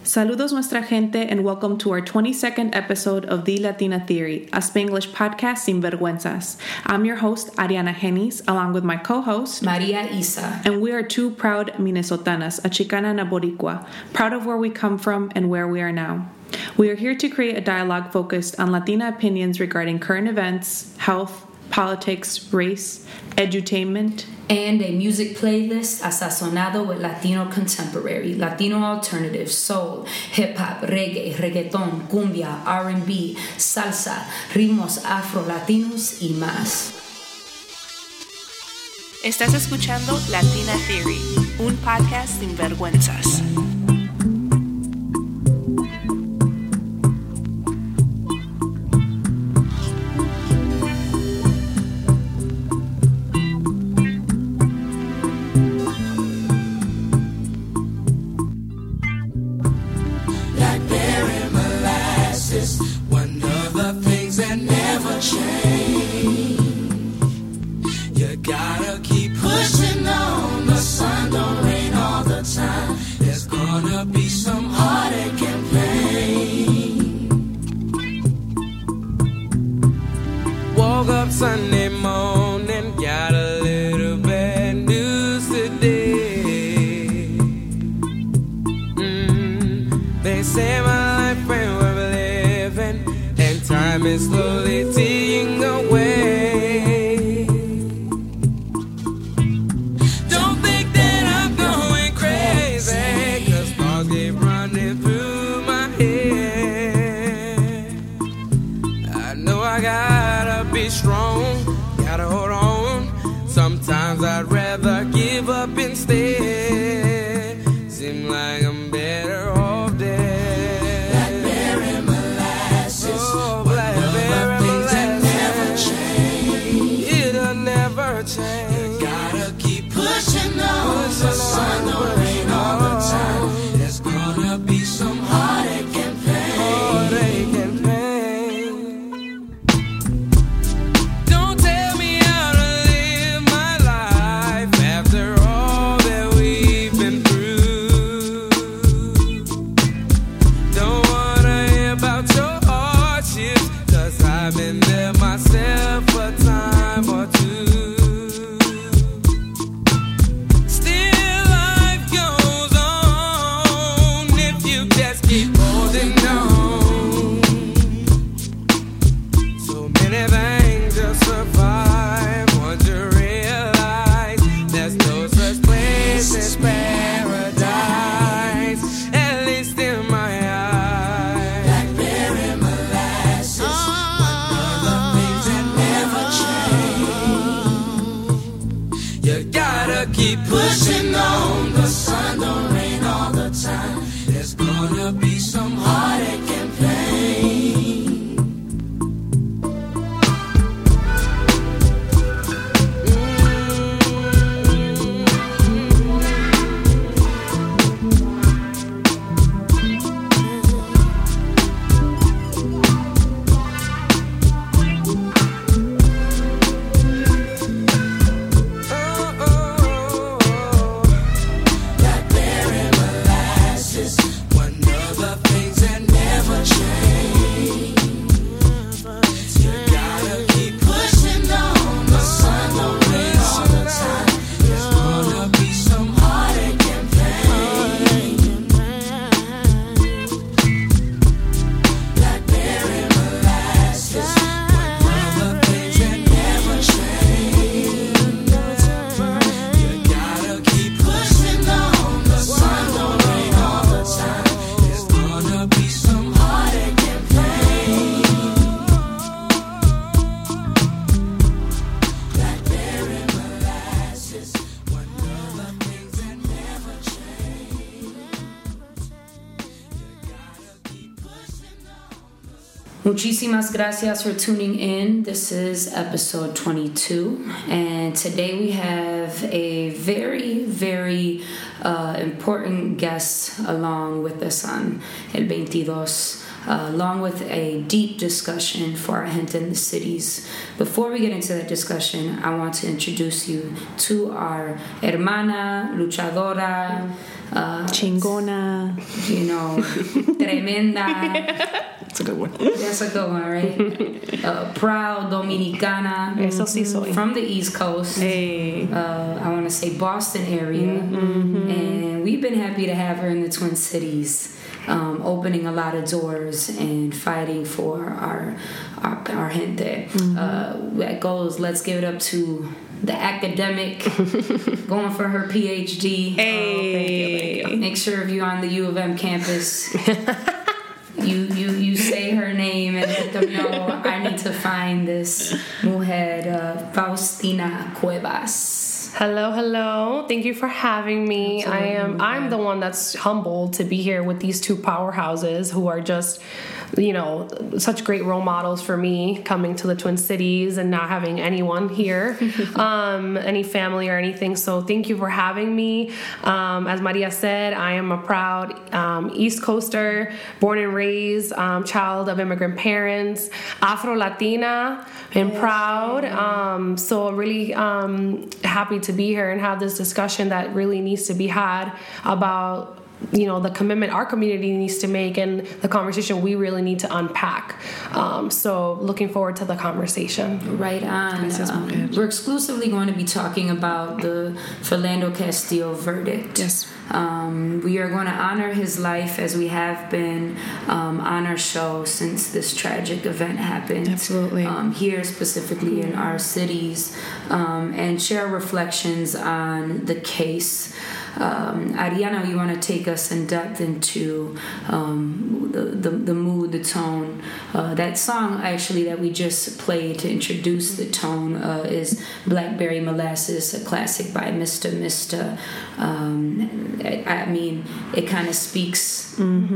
Saludos nuestra gente and welcome to our 22nd episode of The Latina Theory, a Spanglish podcast sin vergüenzas. I'm your host, Ariana Genis, along with my co-host, Maria Isa. And we are two proud Minnesotanas, a Chicana and a Boricua, proud of where we come from and where we are now. We are here to create a dialogue focused on Latina opinions regarding current events, health, politics, race, edutainment, and a music playlist sazonado with Latino contemporary, Latino alternative, soul, hip-hop, reggae, reggaeton, cumbia, R&B, salsa, ritmos afro-latinos y más. Estás escuchando Latina Theory, un podcast sin vergüenzas. Sunday morning, got a little bad news today. They say my life ain't worth living, and time is slowly ticking away. Don't think that I'm going crazy, 'cause thoughts keep running through my head. I know I gotta be strong, gotta hold on. Sometimes I'd rather give up instead. Seem like I'm better off dead. Blackberry molasses, oh, blackberry things that never change. It'll never change. You gotta keep pushing on. The sun don't rain all the time. There's gonna be some heartache and pain. Heartache and pain. I've been there myself a time or two. Still life goes on if you just keep holding on. So many things just survive once you realize there's no such place as paradise, at least in my eyes. Blackberry molasses, you gotta keep pushing on. The sun don't rain all the time. There's gonna be some heartache and pain. Muchísimas gracias for tuning in. This is episode 22, and today we have a very, very important guest along with the sun, El 22, along with a deep discussion for our gente in the cities. Before we get into that discussion, I want to introduce you to our hermana, luchadora, Chingona. You know, tremenda. That's a good one. That's a good one, right? Proud Dominicana. Eso sí soy. From the East Coast. Hey. I want to say Boston area. And we've been happy to have her in the Twin Cities. Opening a lot of doors and fighting for our gente. That goes, let's give it up to the academic, going for her PhD. Hey. Thank you. Make sure if you're on the U of M campus, you say her name and let them know I need to find this mujer, Faustina Cuevas. Hello. Thank you for having me. I'm the one that's humbled to be here with these two powerhouses who are just, such great role models for me coming to the Twin Cities and not having anyone here, any family or anything. So thank you for having me. As Maria said, I am a proud East Coaster, born and raised, child of immigrant parents, Afro-Latina, and proud. So really happy to be here and have this discussion that really needs to be had about the commitment our community needs to make and the conversation we really need to unpack. So looking forward to the conversation. Right on. We're exclusively going to be talking about the Philando Castile verdict. Yes. We are going to honor his life as we have been on our show since this tragic event happened. Absolutely. Here specifically in our cities, and share reflections on the case. Ariana, you want to take us in depth into the mood, the tone. That song actually that we just played to introduce the tone is Blackberry Molasses, a classic by Mr. I mean, it kind of speaks.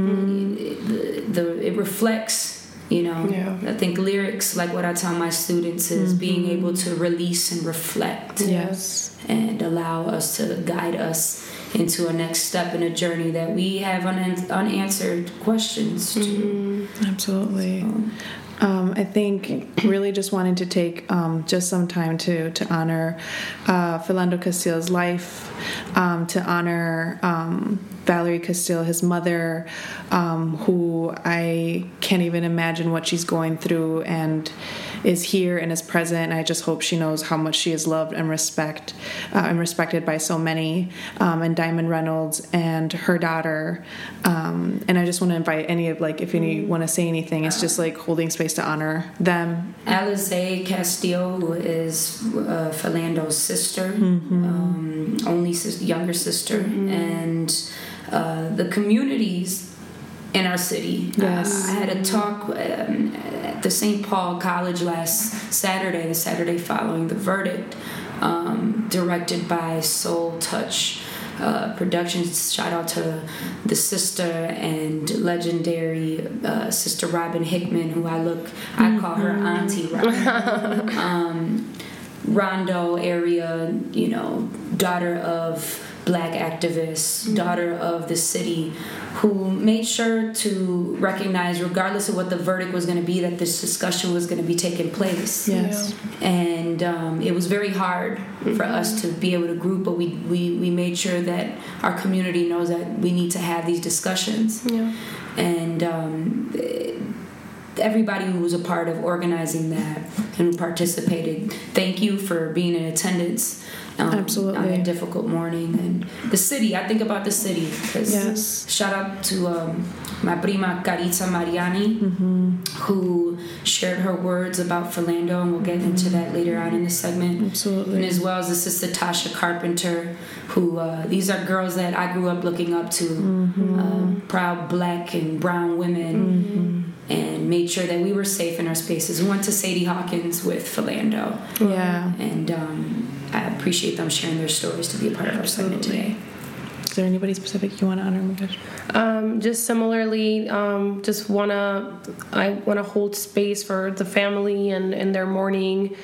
It reflects. I think lyrics, like what I tell my students, is being able to release and reflect. Yes. And allow us to guide us into a next step in a journey that we have unanswered questions to. Absolutely. I think really just wanted to take just some time to honor Philando Castile's life, to honor Valerie Castile, his mother, who I can't even imagine what she's going through and is here and is present. I just hope she knows how much she is loved and respected by so many, and Diamond Reynolds and her daughter. And I just want to invite any of, if you want to say anything, it's just holding space to honor them. Alize Castillo, who is Philando's sister, only younger sister, and the communities in our city. Yes. I had a talk at the St. Paul College last Saturday, the Saturday following the verdict, directed by Soul Touch Productions. Shout out to the sister and legendary Sister Robin Hickman, who I call her Auntie Robin. Rondo area, daughter of Black activists, daughter of the city, who made sure to recognize, regardless of what the verdict was going to be, that this discussion was going to be taking place. Yes. And it was very hard for us to be able to group, but we made sure that our community knows that we need to have these discussions. Yeah. And everybody who was a part of organizing that and who participated, thank you for being in attendance. Absolutely. On a difficult morning. And the city, I think about the city. Yes. Shout out to my prima Caritza Mariani, who shared her words about Philando, and we'll get into that later on in the segment. Absolutely. And as well as the sister Tasha Carpenter, who these are girls that I grew up looking up to, proud Black and brown women, and made sure that we were safe in our spaces. We went to Sadie Hawkins with Philando. Yeah. And I appreciate them sharing their stories to be a part of our segment today. Is there anybody specific you want to honor, Mukesh? Just similarly, I want to hold space for the family and their mourning,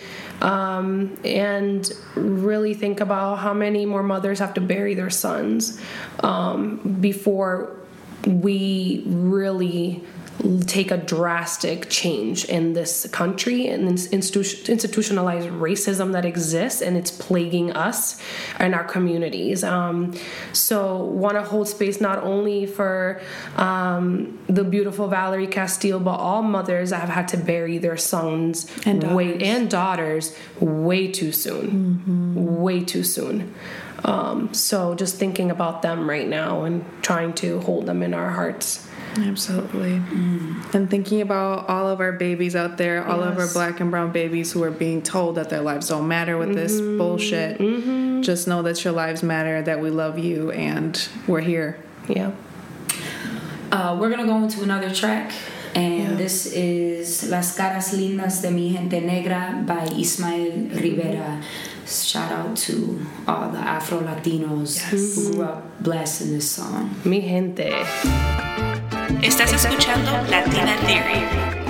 and really think about how many more mothers have to bury their sons before we really take a drastic change in this country and institutionalized racism that exists, and it's plaguing us and our communities. So want to hold space not only for the beautiful Valerie Castile, but all mothers that have had to bury their sons and daughters way too soon. Way too soon. So just thinking about them right now and trying to hold them in our hearts. Absolutely. And thinking about all of our babies out there, all of our black and brown babies who are being told that their lives don't matter with this bullshit. Just know that your lives matter, that we love you, and we're here. Yeah. We're going to go into another track, and this is Las Caras Lindas de Mi Gente Negra by Ismael Rivera. Shout out to all the Afro-Latinos who grew up blessed in this song. Mi gente. Estás escuchando Latina Theory.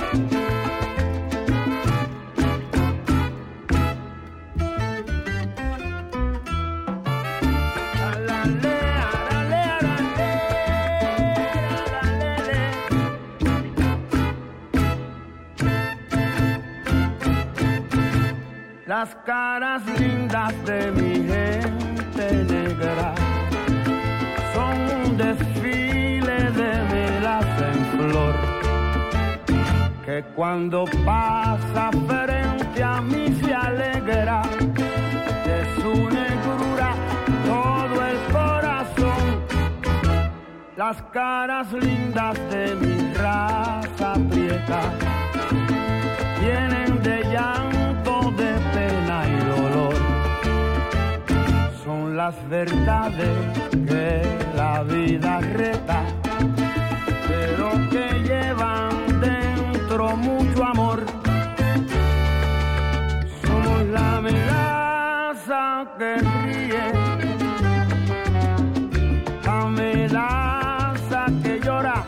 Las caras lindas de mi gente negra son un desfile de melaza en flor, que cuando pasa frente a mí se alegra de su negrura todo el corazón. Las caras lindas de mi raza prieta vienen de llanto, de pena y dolor. Son las verdades que la vida reta, pero que llevan dentro mucho amor. Somos la melaza que ríe, la melaza que llora.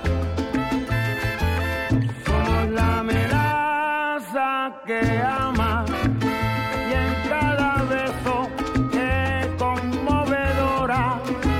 Somos la melaza que ama, y en cada beso es conmovedora.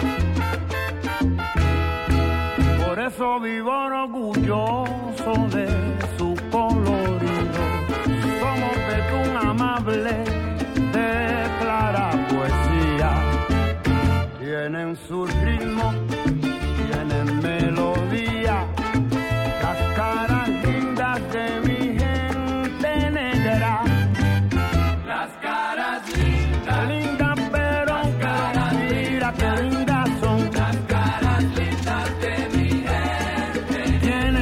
Por eso vivo orgulloso de su colorido. Somos betún amable de clara poesía. Tienen su ritmo, tienen melodía. Las caras lindas de mi gente negra. Las caras lindas, lindas pero mira que lindas son. Las caras lindas de mi gente.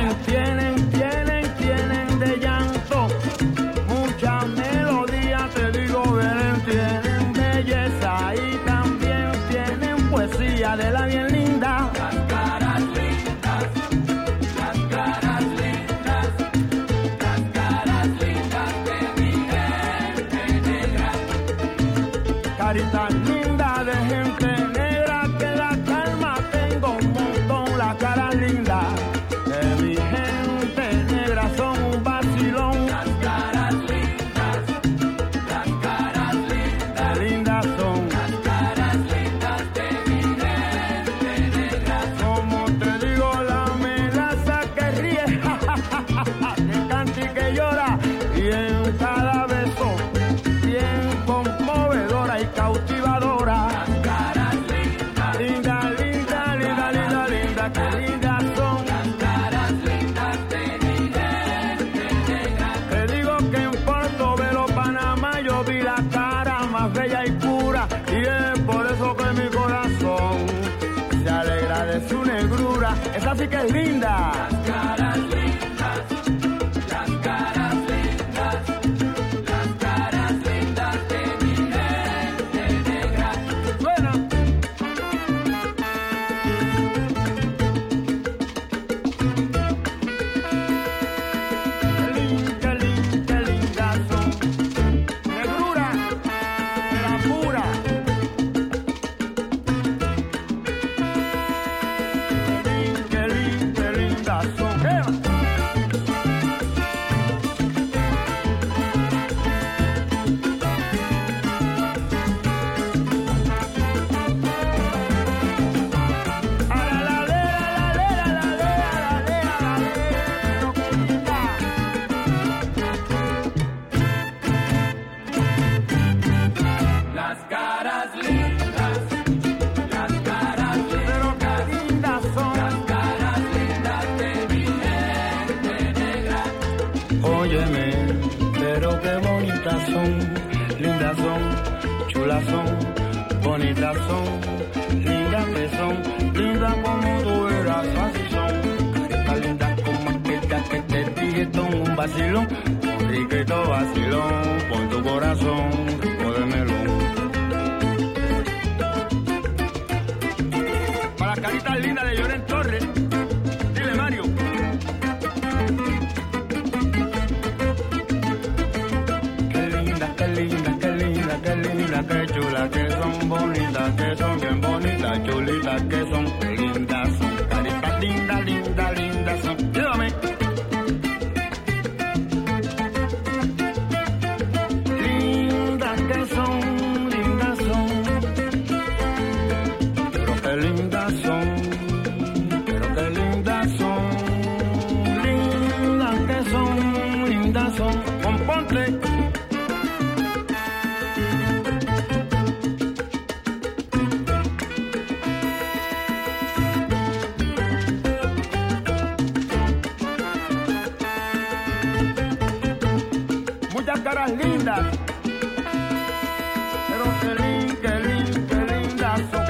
Tienen de llanto mucha melodía, te digo, ven, tienen belleza y también tienen poesía de la bien linda. Las caras lindas, las caras lindas, las caras lindas de mi gente negra. Caritas lindas de gente negra, que la calma tengo un montón. Las caras lindas de mi gente negra son un vacilón. Las caras lindas, lindas son. Las caras lindas de mi gente negra. Como te digo, la melaza que ríe, que canta y que llora, y en cada beso bien conmovedora y cautivadora. Las caras lindas, linda, linda, linda, linda, linda, que lindas son. Las caras lindas de mi gente negra. Te digo que en Portobelo, Panamá, yo vi la cara más bella y pura, y es por eso que mi corazón se alegra de su negrura. Esa sí que es linda. Las caras lindas, las caras lindas, las caras lindas de mi gente negra. Suena. Qué lindas son. Negrura de la pura. Qué lindas son. son, chulas son, bonitas son, lindas que son, lindas como tú eras, así son. Caritas lindas como aquella que te dije, son un vacilón, un riquito vacilón, pon tu corazón, rico de melón. Para las caritas lindas de Lloren Torres, dile Mario. Qué chulas que son, bonitas que son, bien bonitas, chulitas que son, qué lindas son, caritas lindas, lindas, lindas son. Llévame. Lindas que son, lindas son, pero qué lindas son, pero qué lindas son, lindas que son, lindas son, componte. Caras lindas, pero qué lindas son.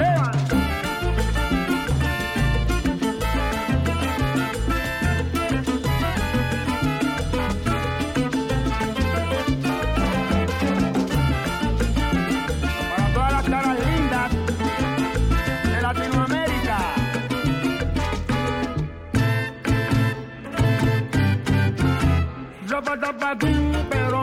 Para todas las caras lindas de Latinoamérica. Pero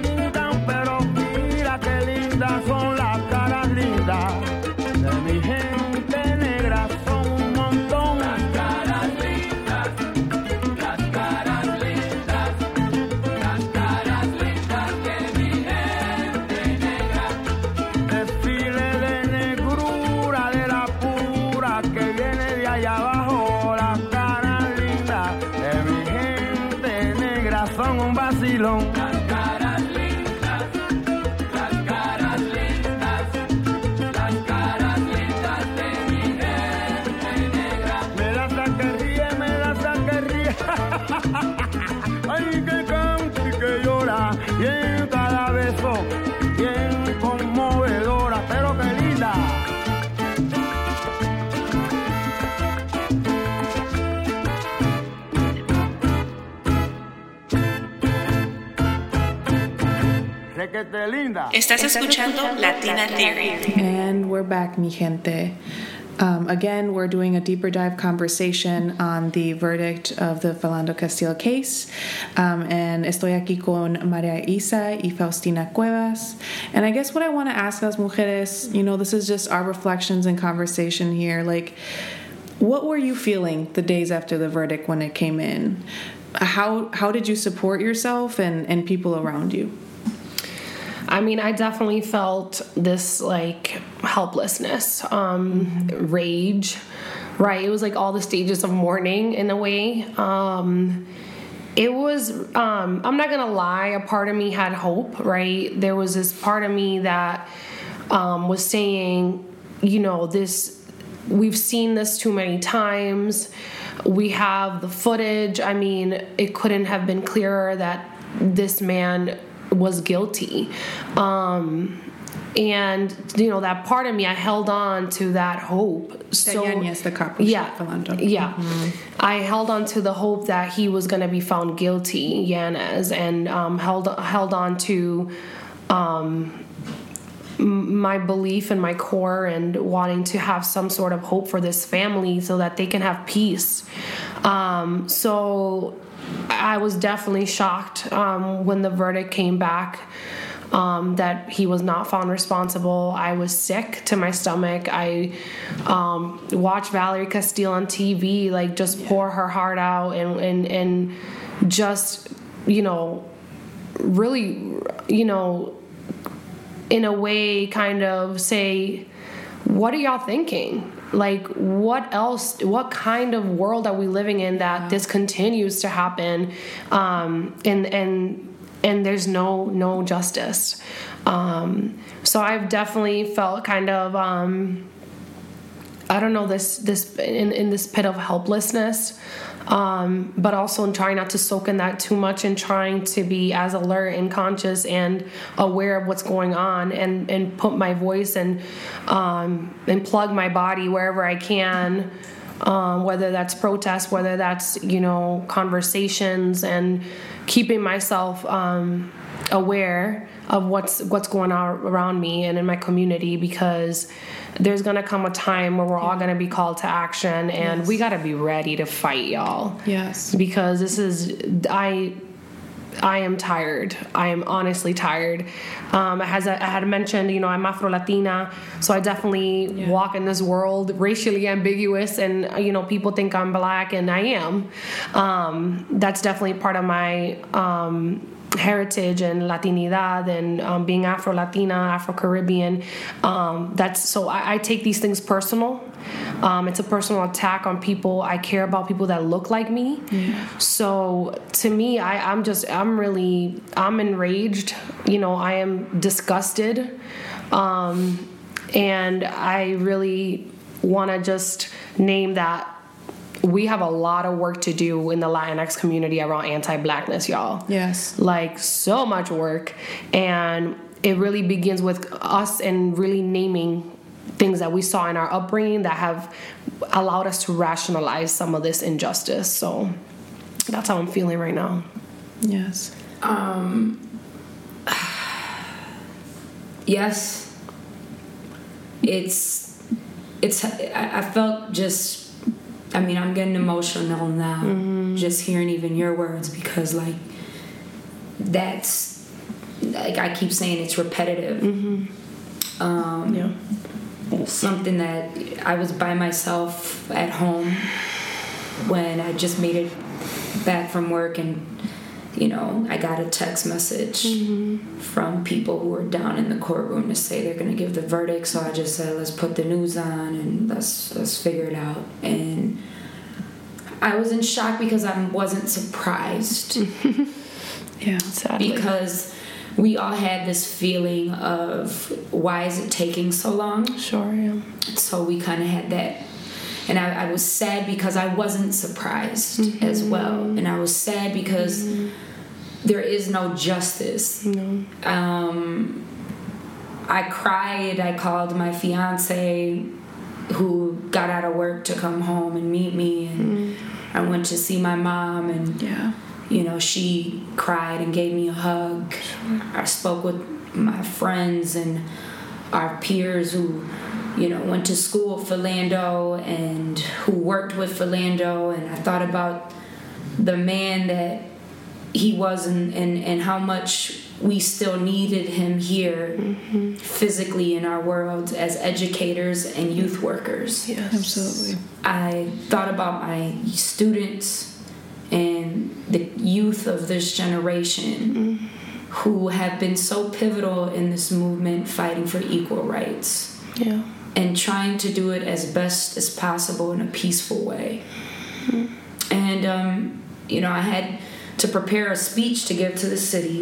son las caras lindas de mi gente negra, son un montón. Las caras lindas, las caras lindas, las caras lindas de mi gente negra. Desfile de negrura de la pura que viene de allá abajo. Las caras lindas de mi gente negra son un vacilón. Ay, que canta y que llora, y en cada beso, bien conmovedora, pero qué linda. Requete linda. Estás escuchando Latina Theory. And we're back, mi gente. Again, we're doing a deeper dive conversation on the verdict of the Philando Castile case. And estoy aquí con Maria Isa y Faustina Cuevas. And I guess what I want to ask us mujeres, you know, this is just our reflections and conversation here. Like, what were you feeling the days after the verdict when it came in? How did you support yourself and people around you? I mean, I definitely felt this, like, helplessness, rage, right? It was, like, all the stages of mourning in a way. It was, I'm not going to lie, a part of me had hope, right? There was this part of me that was saying, you know, we've seen this too many times. We have the footage. I mean, it couldn't have been clearer that this man was guilty. And, you know, that part of me, I held on to that hope. So, Yanez, the cop, yeah, Philando. Yeah. Mm-hmm. I held on to the hope that he was going to be found guilty, Yanez, and held on to my belief in my core and wanting to have some sort of hope for this family so that they can have peace. So I was definitely shocked when the verdict came back that he was not found responsible. I was sick to my stomach. I watched Valerie Castile on TV, like, just pour her heart out and just, you know, really, you know, in a way kind of say, what are y'all thinking? Like, what else, what kind of world are we living in that this continues to happen, and there's no justice. So I've definitely felt kind of, I don't know, this in this pit of helplessness. but also in trying not to soak in that too much and trying to be as alert and conscious and aware of what's going on and put my voice and plug my body wherever I can, whether that's protests, whether that's, conversations, and keeping myself aware of what's going on around me and in my community, because there's going to come a time where we're all going to be called to action, and we got to be ready to fight, y'all. Yes. Because I am tired. I am honestly tired. As I had mentioned, I'm Afro-Latina, so I definitely walk in this world racially ambiguous, and, people think I'm Black, and I am. That's definitely part of my heritage and Latinidad and being Afro-Latina, Afro-Caribbean. So I take these things personal. It's a personal attack on people. I care about people that look like me. So to me, I'm enraged. I am disgusted. And I really want to just name that we have a lot of work to do in the Latinx community around anti-Blackness, y'all. Yes. Like, so much work. And it really begins with us and really naming things that we saw in our upbringing that have allowed us to rationalize some of this injustice. So that's how I'm feeling right now. Yes. Yes. I felt just, I'm getting emotional now, just hearing even your words, because that's, I keep saying it's repetitive. Something that I was by myself at home when I just made it back from work, and I got a text message from people who were down in the courtroom to say they're going to give the verdict. So I just said, let's put the news on and let's figure it out. And I was in shock because I wasn't surprised. Sadly. Because we all had this feeling of, why is it taking so long? Sure, yeah. So we kind of had that. And I was sad because I wasn't surprised as well. And I was sad because there is no justice. No. I cried. I called my fiance, who got out of work, to come home and meet me. And I went to see my mom, and she cried and gave me a hug. Sure. I spoke with my friends and our peers who went to school with Philando and who worked with Philando, and I thought about the man that he was and how much we still needed him here physically in our world as educators and youth workers. Yes. Absolutely. I thought about my students and the youth of this generation who have been so pivotal in this movement, fighting for equal rights. Yeah. And trying to do it as best as possible in a peaceful way. And, I had to prepare a speech to give to the city.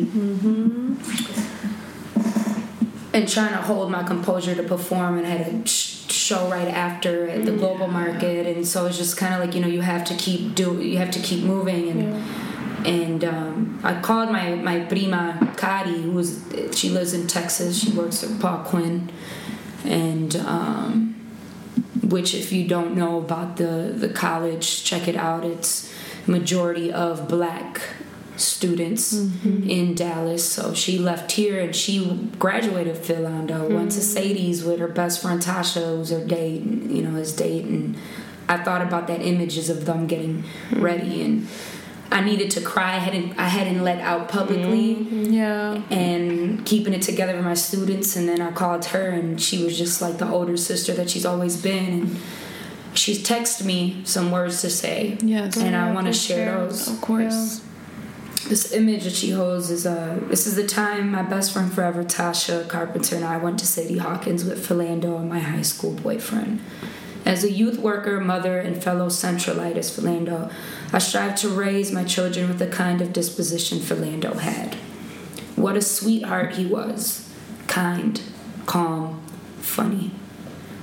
And trying to hold my composure to perform, and I had a show right after at the Global Market. And so it's just kind of like, you have to keep moving. And I called my prima, Kari, she lives in Texas. She works at Paul Quinn. And which, if you don't know about the college, check it out. It's majority of Black students in Dallas. So she left here and she graduated Philando, went to Sadie's with her best friend Tasha, who's her date, his date. And I thought about that images of them getting ready, and I needed to cry. I hadn't let out publicly, and keeping it together with my students. And then I called her, and she was just like the older sister that she's always been. And she's texted me some words to say, and I want to share those. Of course. This image that she holds is this is the time my best friend forever, Tasha Carpenter, and I went to Sadie Hawkins with Philando and my high school boyfriend. As a youth worker, mother, and fellow Centralite as Philando, I strive to raise my children with the kind of disposition Philando had. What a sweetheart he was. Kind, calm, funny.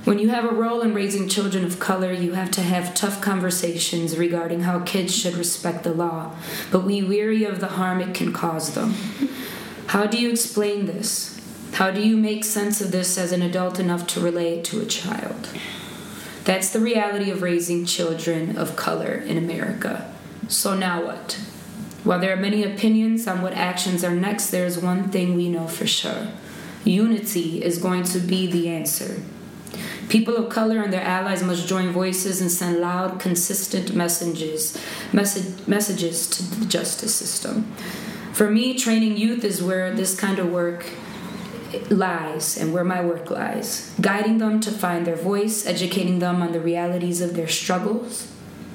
When you have a role in raising children of color, you have to have tough conversations regarding how kids should respect the law, but be weary of the harm it can cause them. How do you explain this? How do you make sense of this as an adult enough to relate to a child? That's the reality of raising children of color in America. So now what? While there are many opinions on what actions are next, there is one thing we know for sure. Unity is going to be the answer. People of color and their allies must join voices and send loud, consistent messages to the justice system. For me, training youth is where this kind of work lies and where my work lies. Guiding them to find their voice, educating them on the realities of their struggles,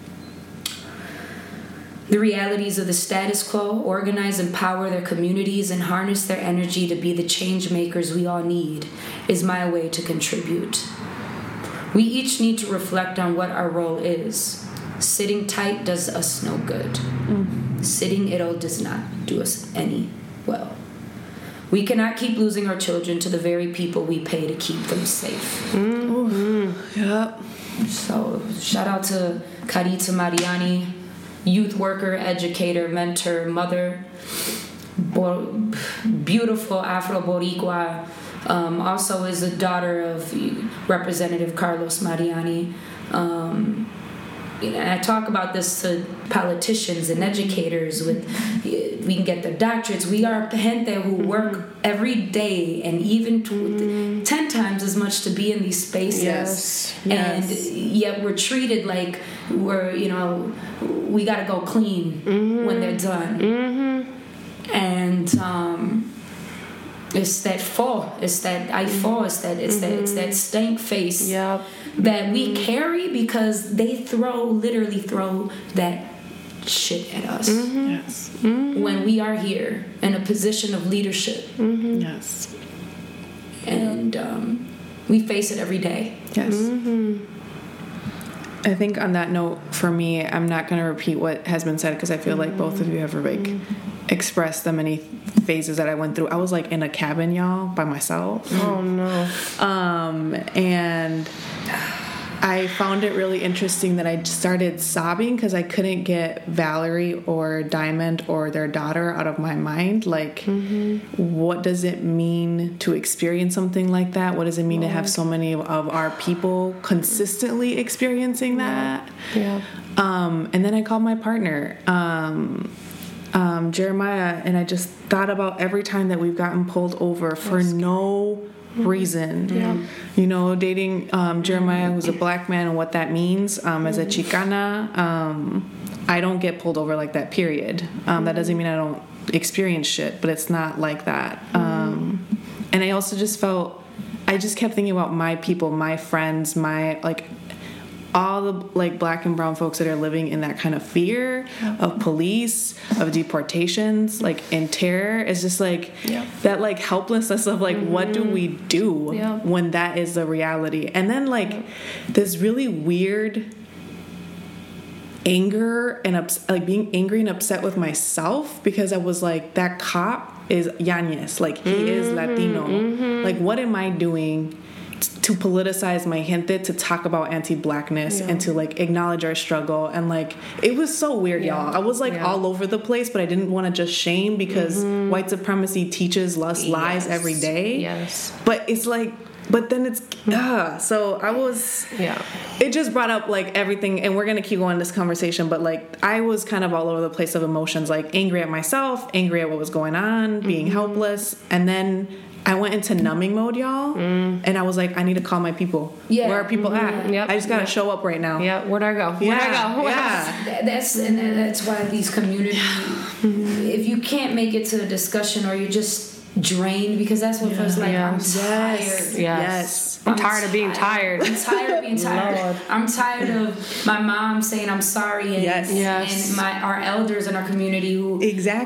the realities of the status quo, organize, empower their communities, and harness their energy to be the change makers we all need is my way to contribute. We each need to reflect on what our role is. Sitting tight does us no good. Sitting idle does not do us any well. We cannot keep losing our children to the very people we pay to keep them safe. Yep. So, shout out to Carita Mariani, youth worker, educator, mentor, mother, beautiful Afro-Boricua, also is the daughter of Representative Carlos Mariani. And I talk about this to politicians and educators. We can get their doctorates. We are gente who work every day and even 10 times as much to be in these spaces. Yes. And yet we're treated like we're, we got to go clean when they're done. And it's that it's that stank face that we carry because they literally throw that shit at us. Yes. When we are here in a position of leadership. Yes. And we face it every day. Yes. I think on that note, for me, I'm not going to repeat what has been said because I feel like both of you have expressed the many phases that I went through. I was like in a cabin, y'all, by myself. Oh no. And I found it really interesting that I started sobbing because I couldn't get Valerie or Diamond or their daughter out of my mind. Like, what does it mean to experience something like that? What does it mean to have so many of our people consistently experiencing that? Yeah. And then I called my partner, Jeremiah, and I just thought about every time that we've gotten pulled over for no reason. Dating Jeremiah, who's a black man, and what that means as a Chicana. I don't get pulled over like that, period. That doesn't mean I don't experience shit, but it's not like that. And I also just I just kept thinking about my people, my friends, all the black and brown folks that are living in that kind of fear of police, of deportations, in terror. It's just that helplessness of what do we do when that is the reality? And then this really weird anger and being angry and upset with myself because I was that cop is Yanez, he is Latino. What am I doing to politicize my gente, to talk about anti-blackness and to acknowledge our struggle? And it was so weird, y'all. I was all over the place, but I didn't want to just shame because white supremacy teaches us lies every day. Yes. But it's but then it's so I was it just brought up everything, and we're gonna keep going this conversation, but I was kind of all over the place of emotions, angry at myself, angry at what was going on, being helpless, and then I went into numbing mode, y'all, and I was I need to call my people. Yeah. Where are people at? Yep. I just gotta show up right now. Yeah, where'd I go? That's why these communities, if you can't make it to a discussion or you just drained, because that's what feels like. I'm tired. Yes. I'm tired of being tired. I'm tired of being tired. Lord. I'm tired of my mom saying I'm sorry, and our elders in our community who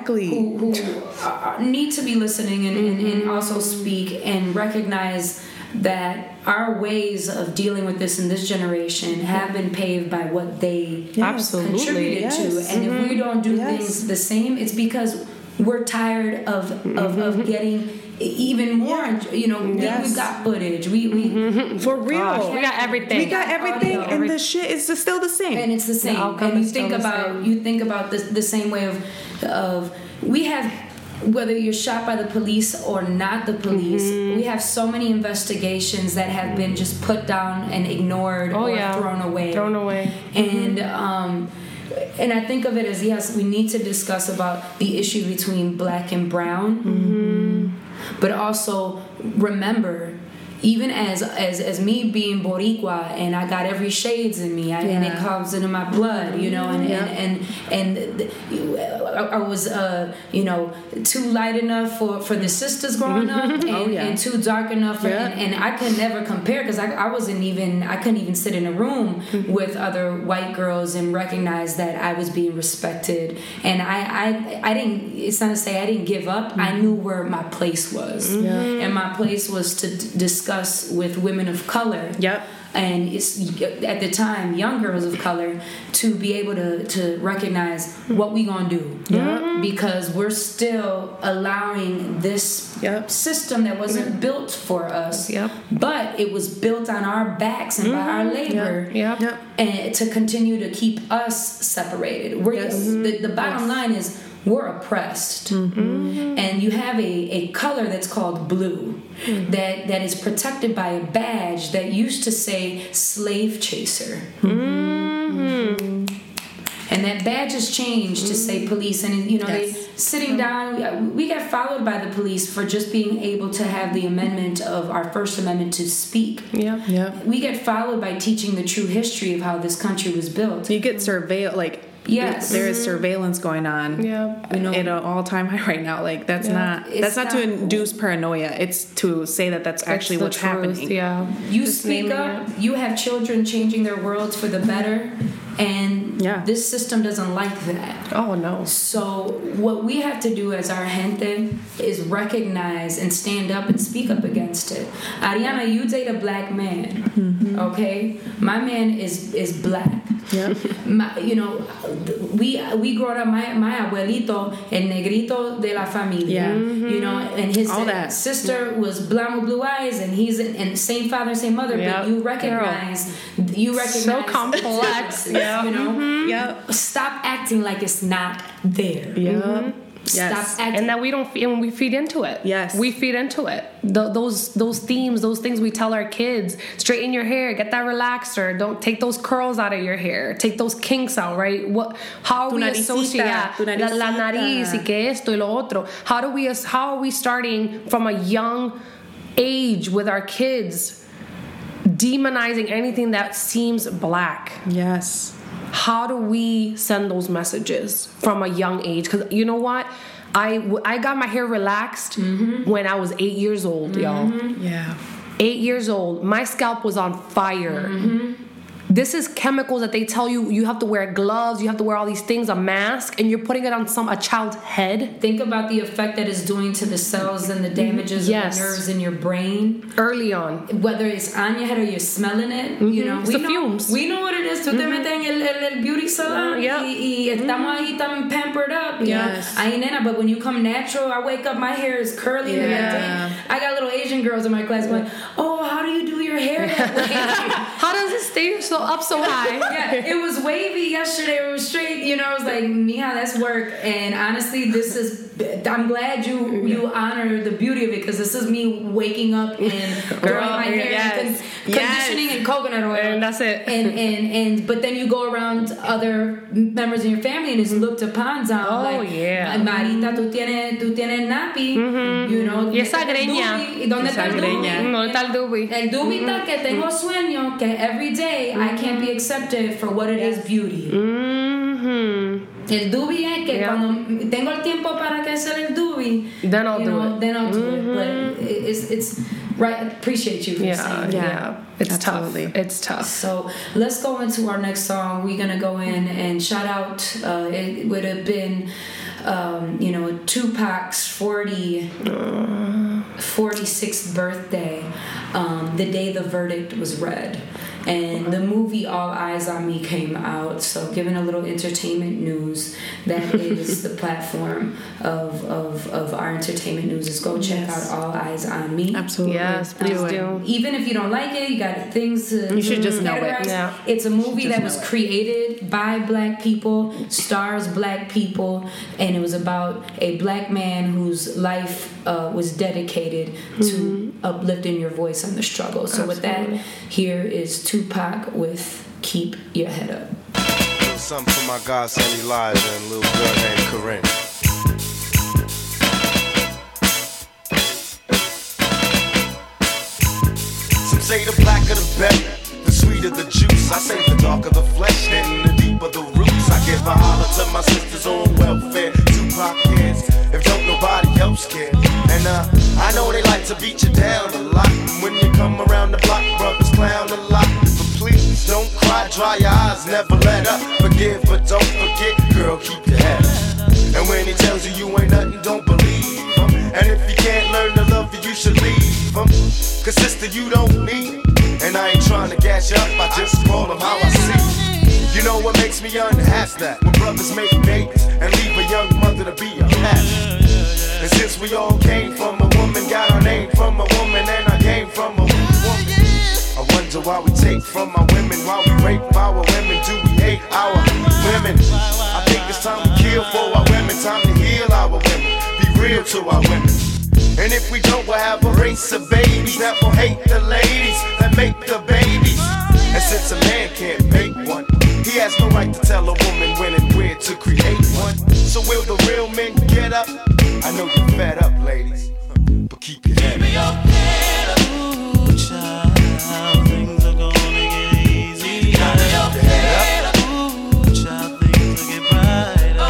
need to be listening and also speak and recognize that our ways of dealing with this in this generation have been paved by what they contributed to. And if we don't do things the same, it's because we're tired of getting even more. You know, we've got footage. We for real. Gosh, we got everything. We got everything, Audio. and the shit is still the same. And it's the same. outcome And is still the same. you think about the same way of we have, whether you're shot by the police or not the police, we have so many investigations that have been just put down and ignored or thrown away. And I think of it as, yes, we need to discuss about the issue between black and brown, but also remember, even as me being Boricua, and I got every shades in me, and it comes into my blood, you know, and I was too light enough for the sisters growing up, and too dark enough, and I could never compare, because I couldn't even sit in a room with other white girls and recognize that I was being respected, and I didn't. It's not to say I didn't give up. I knew where my place was, and my place was to discuss with women of color. And it's at the time young girls of color to be able to recognize what we gonna do, because we're still allowing this system that wasn't built for us, but it was built on our backs and by our labor, and to continue to keep us separated. The bottom line is, we're oppressed, and you have a color that's called blue that is protected by a badge that used to say slave chaser, and that badge has changed to say police. And they sitting down, we got followed by the police for just being able to have the amendment of our First Amendment to speak. We get followed by teaching the true history of how this country was built. You get surveilled, there is surveillance going on at an all-time high right now. Like, that's not to induce paranoia. It's to say that's actually what's happening. You speak up, you have children changing their worlds for the better, and this system doesn't like that. Oh, no. So what we have to do as our gente is recognize and stand up and speak up against it. Ariana, you date a black man, okay? My man is black. We growing up, my abuelito, el negrito de la familia, and his sister was blonde with blue eyes, and he's and same father, same mother, but you recognize so complex. Stop acting like it's not there. Stop acting. And that we feed into it. We feed into it. Those themes, those things we tell our kids: straighten your hair, get that relaxer, don't take those curls out of your hair, take those kinks out, right? How are we associating la nariz y que esto y lo otro? How are we starting from a young age with our kids demonizing anything that seems black? How do we send those messages from a young age? Because you know what? I got my hair relaxed when I was 8 years old, y'all. 8 years old. My scalp was on fire. This is chemicals that they tell you have to wear gloves, you have to wear all these things, a mask, and you're putting it on a child's head. Think about the effect that it's doing to the cells and the damages of the nerves in your brain. Early on. Whether it's on your head or you're smelling it, it's the fumes. We know what it is. Tú te metes en el beauty salon y estamos ahí tan pampered up. Ay, nena, but when you come natural, I wake up, my hair is curly. I got little Asian girls in my class going, oh, how do you do your hair that way? How does it stay up so high? It was wavy yesterday. It was straight. I was like, mija, that's work. And honestly, I'm glad you honor the beauty of it, because this is me waking up and growing my hair and conditioning and coconut oil. And that's it. And but then you go around other members in your family and it's looked upon down. Marita, tú tienes nappy. Y esa greña. ¿Dónde está el dubi? ¿Dónde está el dubi? El dubi está que tengo sueño, que every day I can't be accepted for what it is, beauty. El dubi es que cuando tengo el tiempo para que hacer el dubi, then I'll do it. But it's right. Appreciate you for saying that. It's tough. It's tough. So let's go into our next song. We're gonna go in and shout out. It would have been, Tupac's 46th birthday, the day the verdict was read. And the movie All Eyes on Me came out. So giving a little entertainment news, that is the platform of our entertainment news. Is go check out All Eyes on Me. Absolutely. Yes, please do. Even if you don't like it, you got things to. You should just know it. categorize. Yeah. It's a movie that was created by Black people, stars Black people, and it was about a Black man whose life was dedicated to uplifting your voice on the struggle. So with that, here is Tupac with Keep Your Head Up. Something for my godson Elijah and a little girl named Corinne. Some say the blacker the better, the sweeter the juice. I say the darker the flesh, then the deeper the roots. I give a holler to my sisters on welfare. Tupac cares, if don't nobody else care. And I know they like to beat you down a lot. When you come around the block, brothers clown a lot. Please don't cry, dry your eyes, never let up. Forgive, but don't forget, girl, keep your head up. And when he tells you you ain't nothing, don't believe him. And if you can't learn to love you, you should leave him. Cause sister, you don't need him. And I ain't trying to gas you up, I just call him how I see him. You know what makes me unhappy? That when brothers make babies and leave a young mother to be a pastor. And since we all came from a woman, got our name from a woman, and I came from a woman. I wonder why we take from our women, why we rape our women, do we hate our women? I think it's time to kill for our women, time to heal our women, be real to our women. And if we don't, we'll have a race of babies that will hate the ladies that make the babies. And since a man can't make one, he has no right to tell a woman when and where to create one. So will the real men get up? I know you're fed up, ladies, but keep your head up. Things are gonna get easy. Got your head up. Ooh, child, things will get brighter.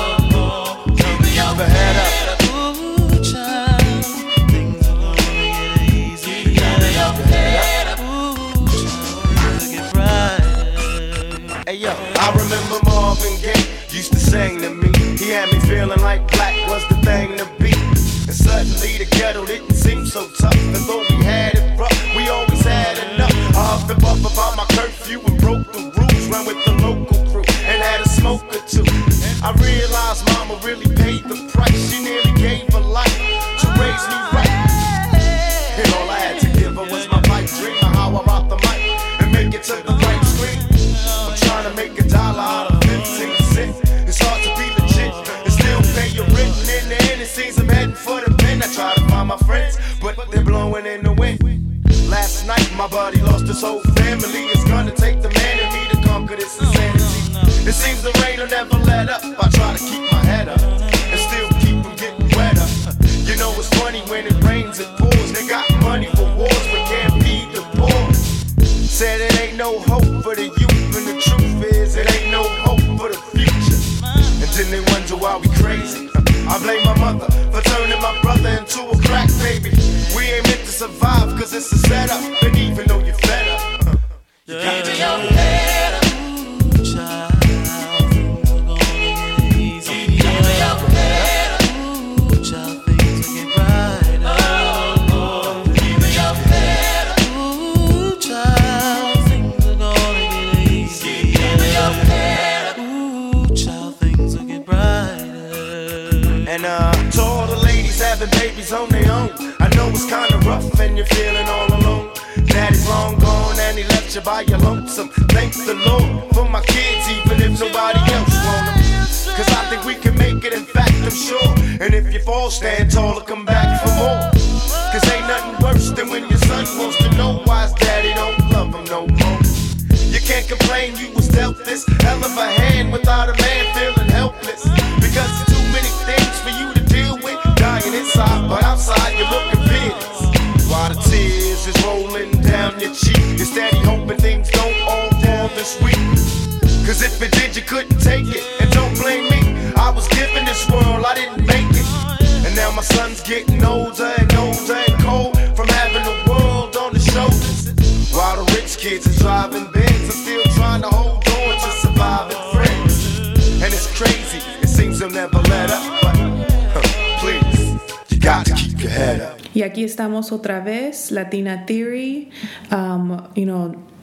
Keep your head up. Ooh, child, things are gonna get easy. Got your head up. Ooh, child, things will get brighter. Hey yo, I remember Marvin Gaye used to sing to me. He had me feeling like black was the thing to be. And suddenly the ghetto didn't seem so tough. And though we had it rough, we always had enough. I huffed and puffed about my curfew and broke the rules. Ran with the local crew and had a smoke or two. I realized mama really paid the price. She nearly gave her life to raise me right. And all I had to give her was my pipe dream of how I rock the mic and make it to the right screen. I'm trying to make $1 out of 15 cents. It's hard to be legit and still pay your rent. And in the end, it seems I'm heading for the pen. I try to find my friends, but they're blowing in the wind. Last night, my buddy lost his whole family. It's gonna take the man in me to conquer this insanity. It seems the rain will never let up. I try to keep my head up and still keep from getting wetter. You know it's funny when it rains, it pours. They got money for wars, but can't feed the poor. Said it ain't no hope for the youth, and the truth is it ain't no hope for the future. And then they wonder why we crazy. I blame my mother for turning my brother into a crack baby. We ain't meant to survive cause it's a setup. And even though you're fed up, you got to your head up. Ooh, child, things are gonna get easy. Keep your head up. Ooh, child, things will get brighter. Keep your head up. Ooh, child, things are gonna get easy. Keep your head up. Ooh, child, things will get brighter. And to all the ladies having babies on their own, I know it's kinda rough and you're feeling all alone. Daddy's long gone and he left you by your lonesome. Thank the Lord for my kids, even if nobody else want them. Cause I think we can make it, in fact I'm sure. And if you fall, stand tall or come back for more. Cause ain't nothing worse than when your son wants to know why his daddy don't love him no more. You can't complain you was dealt this hell of a hand without a man feeling helpless. Because there's too many things for you to deal with. Dying inside, but outside you're looking fearless. While the tears is rolling down your cheek, you're steady hoping things don't all fall this week. Cause if it did, you couldn't take it. And don't blame me, I was given this world, I didn't make it. And now my son's getting older and older and cold from having the world on his shoulders. While the rich kids are driving Benz, I'm still trying to hold on to surviving friends. And it's crazy, it seems they'll never let up, but please, you got to keep your head up. Y aquí estamos otra vez, Latina Theory.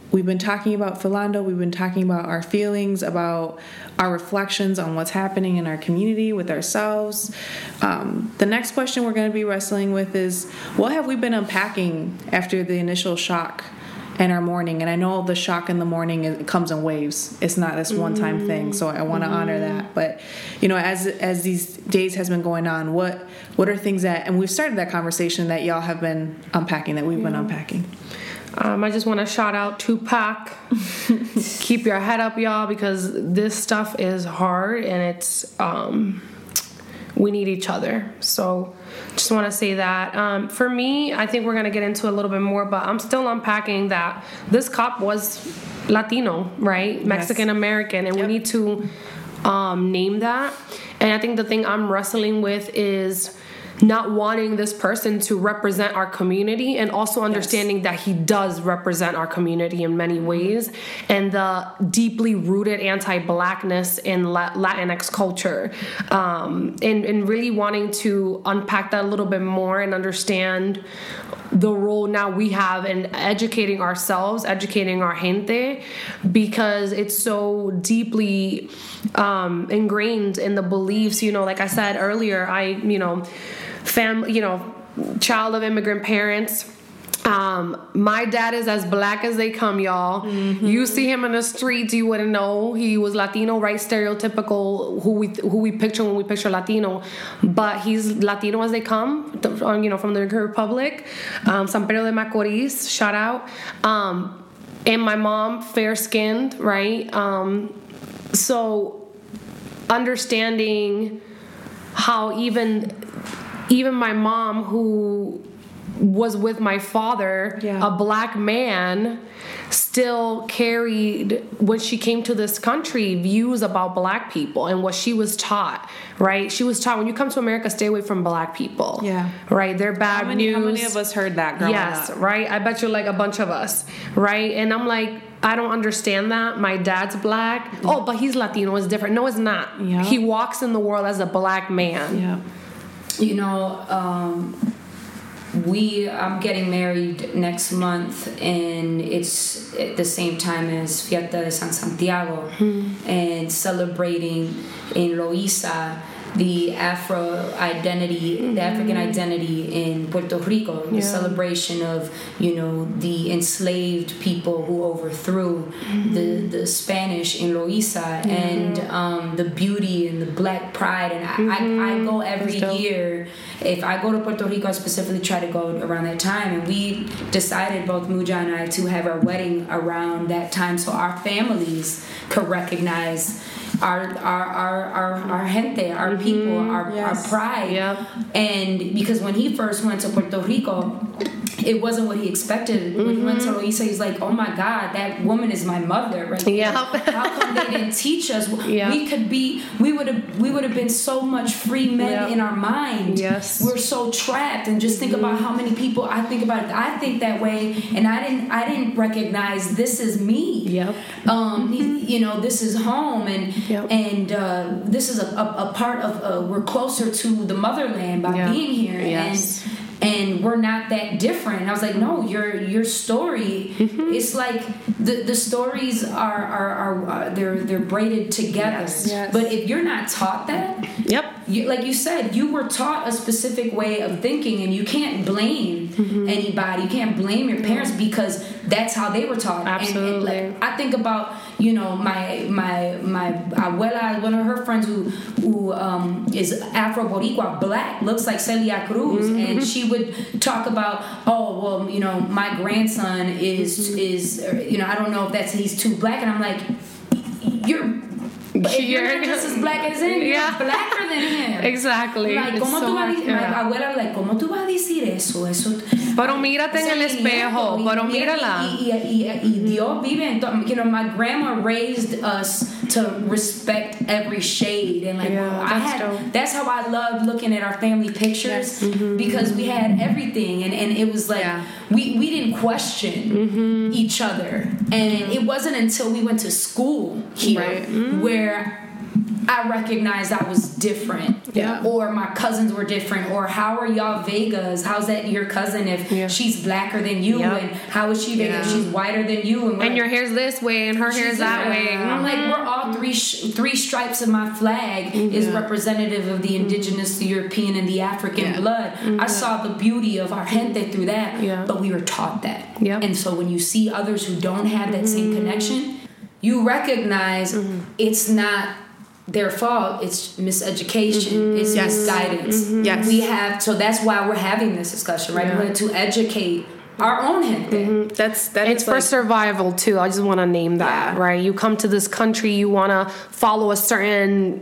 we've been talking about Philando. We've been talking about our feelings, about our reflections on what's happening in our community with ourselves. The next question we're going to be wrestling with is, what have we been unpacking after the initial shock and our mourning? And I know the shock in the morning, it comes in waves. It's not this one-time thing, so I want to honor that. But, you know, as these days has been going on, what are things that, and we've started that conversation, that y'all have been unpacking, that we've been unpacking? I just want to shout out Tupac. Keep your head up, y'all, because this stuff is hard, and it's we need each other. So just want to say that. For me, I think we're going to get into a little bit more, but I'm still unpacking that this cop was Latino, right? Mexican American, and we need to name that. And I think the thing I'm wrestling with is not wanting this person to represent our community, and also understanding that he does represent our community in many ways, and the deeply rooted anti-blackness in Latinx culture, and really wanting to unpack that a little bit more and understand the role now we have in educating ourselves, educating our gente, because it's so deeply ingrained in the beliefs. You know, like I said earlier, family, child of immigrant parents. My dad is as black as they come, y'all. Mm-hmm. You see him in the streets, you wouldn't know he was Latino, right? Stereotypical who we picture when we picture Latino, but he's Latino as they come. From the Dominican Republic, San Pedro de Macorís, shout out. And my mom, fair skinned, right? So understanding how even my mom, who was with my father, a black man, still carried, when she came to this country, views about black people and what she was taught, right? She was taught, when you come to America, stay away from black people. Yeah. Right? They're bad news. How many of us heard that growing up? Yes, right? I bet you like a bunch of us, right? And I'm like, I don't understand that. My dad's black. Oh, but he's Latino. It's different. No, it's not. Yep. He walks in the world as a black man. Yeah. I'm getting married next month, and it's at the same time as Fiesta de San Santiago, and celebrating in Loíza the Afro identity, the African identity in Puerto Rico, the celebration of, the enslaved people who overthrew the Spanish in Loíza, and the beauty and the black pride. And I go every year. If I go to Puerto Rico, I specifically try to go around that time. And we decided, both Muja and I, to have our wedding around that time, so our families could recognize our gente, our people, our pride. And because when he first went to Puerto Rico, it wasn't what he expected. When he went to Loíza, he's like, oh my God, that woman is my mother. Right? How come they didn't teach us? We would have been so much free men in our mind. Yes. We're so trapped, and just think about how many people I think about it. I think that way, and I didn't recognize this is me. This is home, and this is a part of we're closer to the motherland by being here. And we're not that different. And I was like, no, your story. It's like the stories are they're braided together. Yes. But if you're not taught that, like you said, you were taught a specific way of thinking, and you can't blame anybody. You can't blame your parents, because that's how they were taught. Absolutely. And I think about my abuela, one of her friends who is Afro Boricua, black, looks like Celia Cruz, and she would talk about, my grandson is I don't know if he's too black, and I'm like, if you're just as black as him, you're blacker than him. Exactly. Like, ¿cómo tú vas a decir? My abuela was like, ¿cómo tú vas a decir eso? Pero mírate en el espejo, pero mírala. Y Dios vive en my grandma raised us to respect every shade, and that's how I loved looking at our family pictures, because we had everything, and it was like we didn't question each other, and it wasn't until we went to school here where I recognized I was different. Yeah. Or my cousins were different. Or how are y'all Vegas? How's that your cousin if she's blacker than you? Yep. And how is she Vegas if she's whiter than you? And your hair's this way and her hair's that way. I'm like, we're all three stripes of my flag is representative of the indigenous, the European, and the African blood. I saw the beauty of our gente through that, but we were taught that. Yep. And so when you see others who don't have that same connection, you recognize it's not their fault. It's miseducation. It's misguidance. Yes. We have, so that's why we're having this discussion, right? We're to educate our own gente. It's for survival too. I just want to name that, right? You come to this country, you want to follow a certain,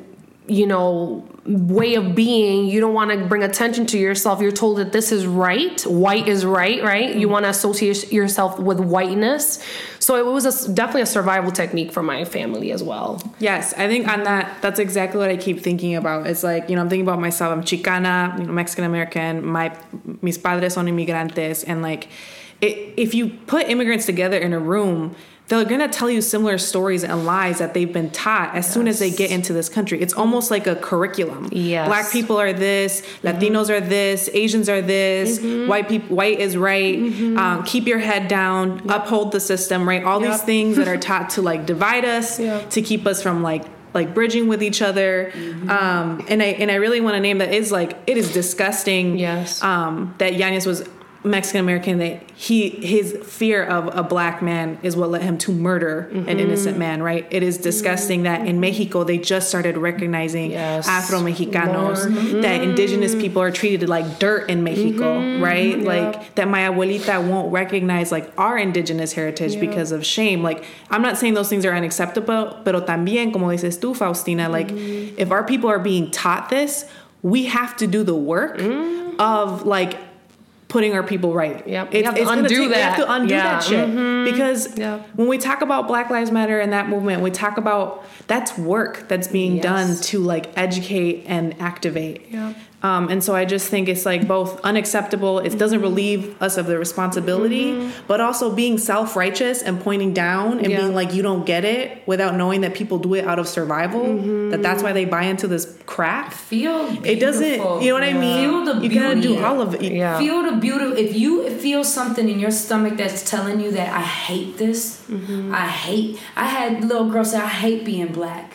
way of being. You don't want to bring attention to yourself. You're told that this is right. White is right? You want to associate yourself with whiteness. So it was definitely a survival technique for my family as well. Yes, I think on that's exactly what I keep thinking about. It's like, I'm thinking about myself. I'm Chicana, Mexican American. Mis padres son inmigrantes. And like, if you put immigrants together in a room, they're going to tell you similar stories and lies that they've been taught as soon as they get into this country. It's almost like a curriculum. Yes. Black people are this, Latinos are this, Asians are this, white is right, keep your head down, uphold the system, right? All these things that are taught to like divide us, to keep us from like bridging with each other. And I really want to name that it is disgusting. Yes. That Yanez was Mexican American, that his fear of a black man is what led him to murder an innocent man, right? It is disgusting that in Mexico they just started recognizing Afro Mexicanos, that indigenous people are treated like dirt in Mexico, right? Like that my abuelita won't recognize like our indigenous heritage because of shame. Like, I'm not saying those things are unacceptable, pero también, como dices tú, Faustina, like if our people are being taught this, we have to do the work of like putting our people right. Yep. We have to undo that shit. Because when we talk about Black Lives Matter and that movement, we talk about that's work that's being done to like educate and activate. And so I just think it's like both unacceptable. It doesn't relieve us of the responsibility, but also being self-righteous and pointing down and being like, you don't get it, without knowing that people do it out of survival, that's why they buy into this crap. Feel beautiful. It doesn't, you know what I mean? Feel the beauty. You gotta do all of it. Feel the beauty. If you feel something in your stomach that's telling you that I hate this, I had little girls say, I hate being black.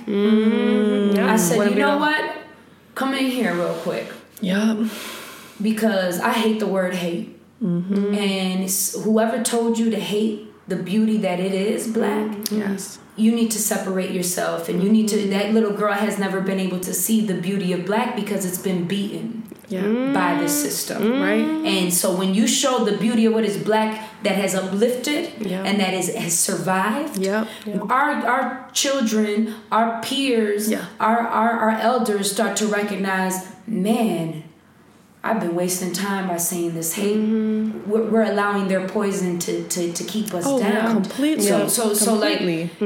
I said, you know what? Come in here real quick. Because I hate the word hate. And whoever told you to hate the beauty that it is black, you need to separate yourself. And you need to, that little girl has never been able to see the beauty of black because it's been beaten by the system. Right. And so when you show the beauty of what is black that has uplifted and that has survived, our children, our peers, our elders start to recognize, man, I've been wasting time by saying this hate. We're allowing their poison to keep us down. Completely. So like,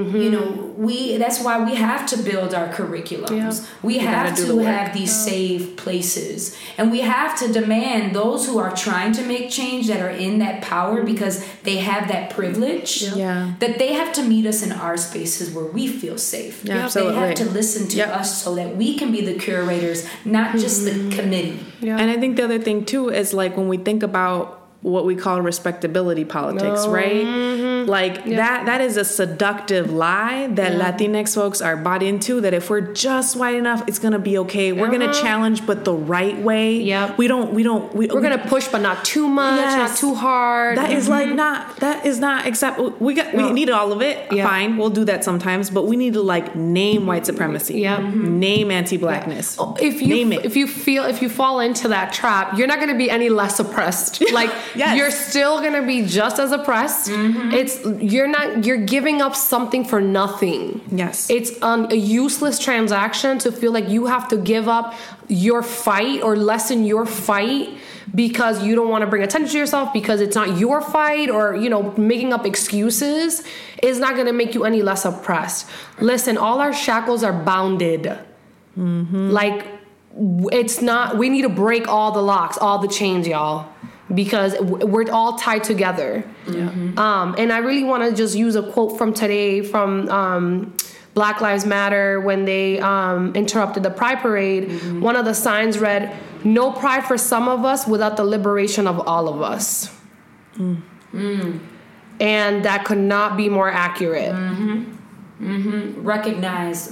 that's why we have to build our curriculums. We have to have these safe places. And we have to demand those who are trying to make change, that are in that power because they have that privilege, that they have to meet us in our spaces where we feel safe. They have to listen to us so that we can be the curators, not just the committee. And I think the other thing too is like when we think about what we call respectability politics, right? Like that is a seductive lie that Latinx folks are bought into, that if we're just white enough, it's going to be okay. We're going to challenge, but the right way. We're going to push, but not too much, not too hard. That is like that is not acceptable. We need all of it. Fine. We'll do that sometimes, but we need to like name white supremacy. Name anti-blackness. If you fall into that trap, you're not going to be any less oppressed. Like, you're still gonna be just as oppressed. You're giving up something for nothing. It's a useless transaction to feel like you have to give up your fight or lessen your fight because you don't want to bring attention to yourself, because it's not your fight, or making up excuses is not gonna make you any less oppressed. Listen, all our shackles are bounded. Like, it's not, we need to break all the locks, all the chains, y'all, because we're all tied together. And I really want to just use a quote from today from Black Lives Matter, when they interrupted the Pride Parade, one of the signs read, "No pride for some of us without the liberation of all of us." And that could not be more accurate. Recognize.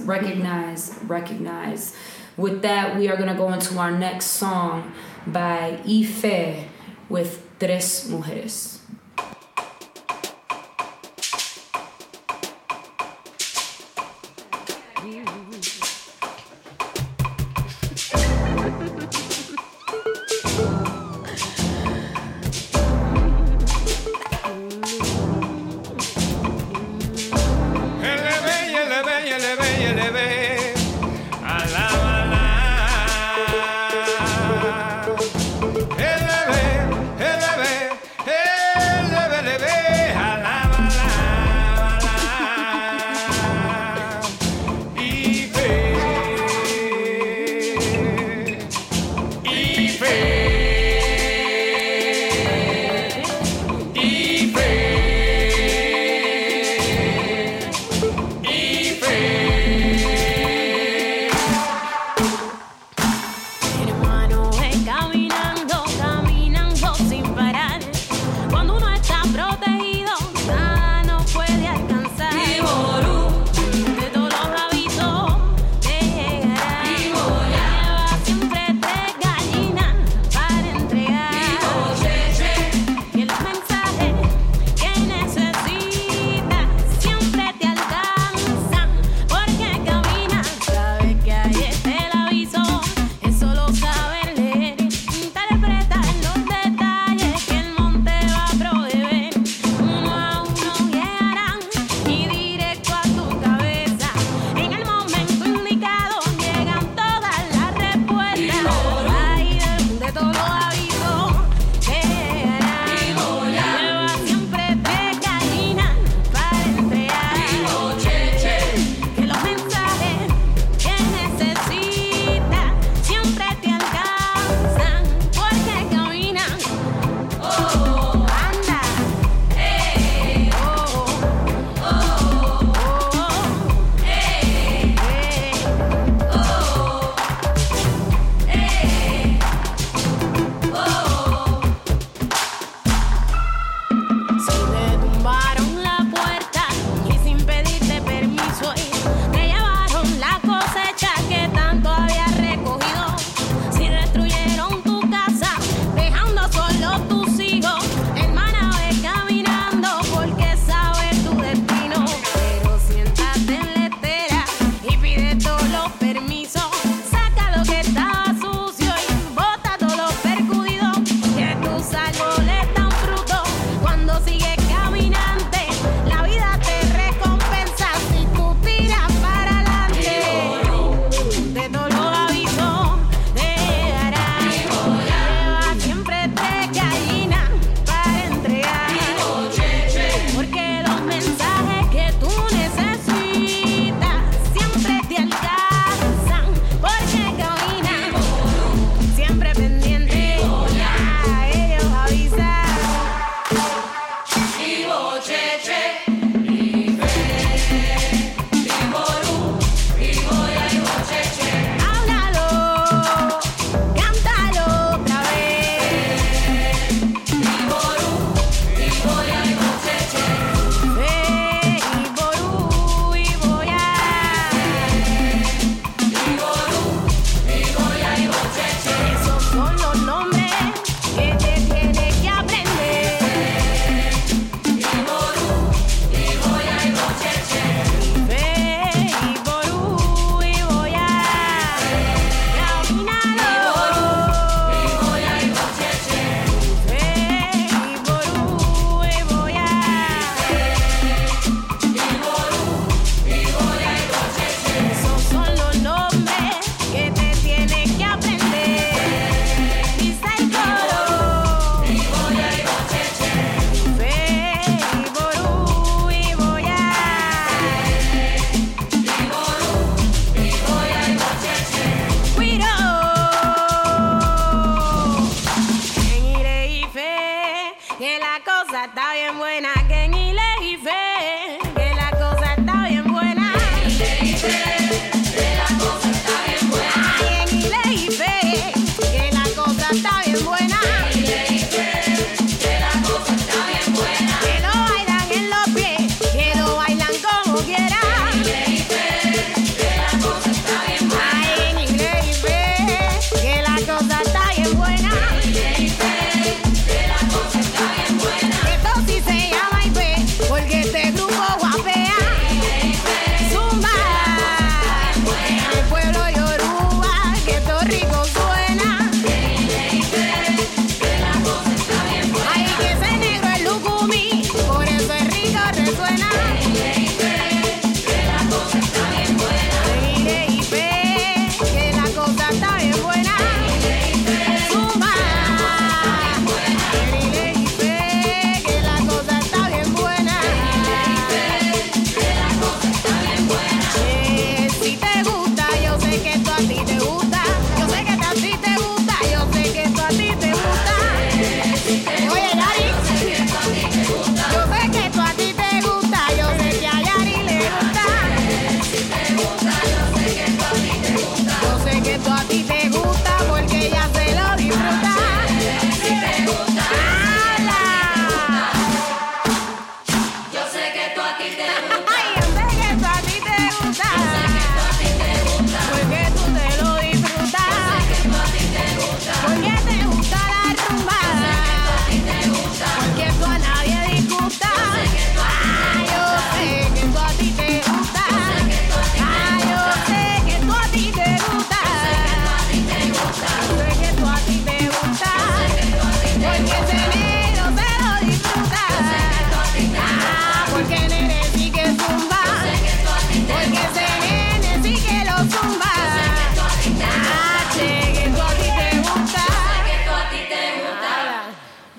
With that, we are going to go into our next song by Ife with Tres Mujeres. Hey,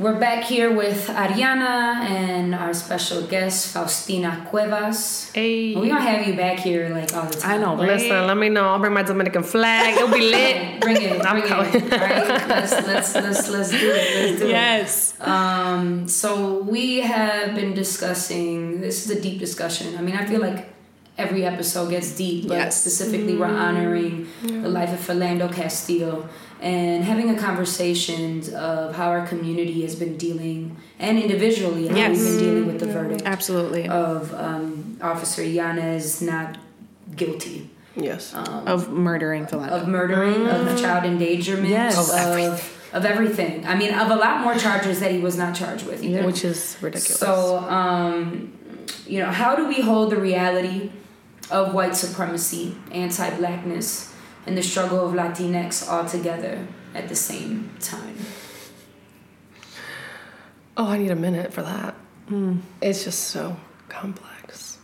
We're back here with Ariana and our special guest, Faustina Cuevas. Hey. We're going to have you back here like all the time. I know, right? Listen, let me know. I'll bring my Dominican flag. It'll be lit. Bring it. I'm coming. All right? Let's do it. Let's do it. Yes. So we have been discussing, this is a deep discussion. I mean, I feel like every episode gets deep, but Yes. specifically we're honoring the life of Philando Castillo and having a conversation of how our community has been dealing, and individually, how Yes. we've been dealing with the verdict Absolutely. of Officer Yanez not guilty Yes. Of murdering Philando. of murdering, of child endangerment, Yes. of everything. I mean, of a lot more charges that he was not charged with either. Which is ridiculous. So, how do we hold the reality of white supremacy, anti-blackness, and the struggle of Latinx all together at the same time? Oh, I need a minute for that. It's just so complex.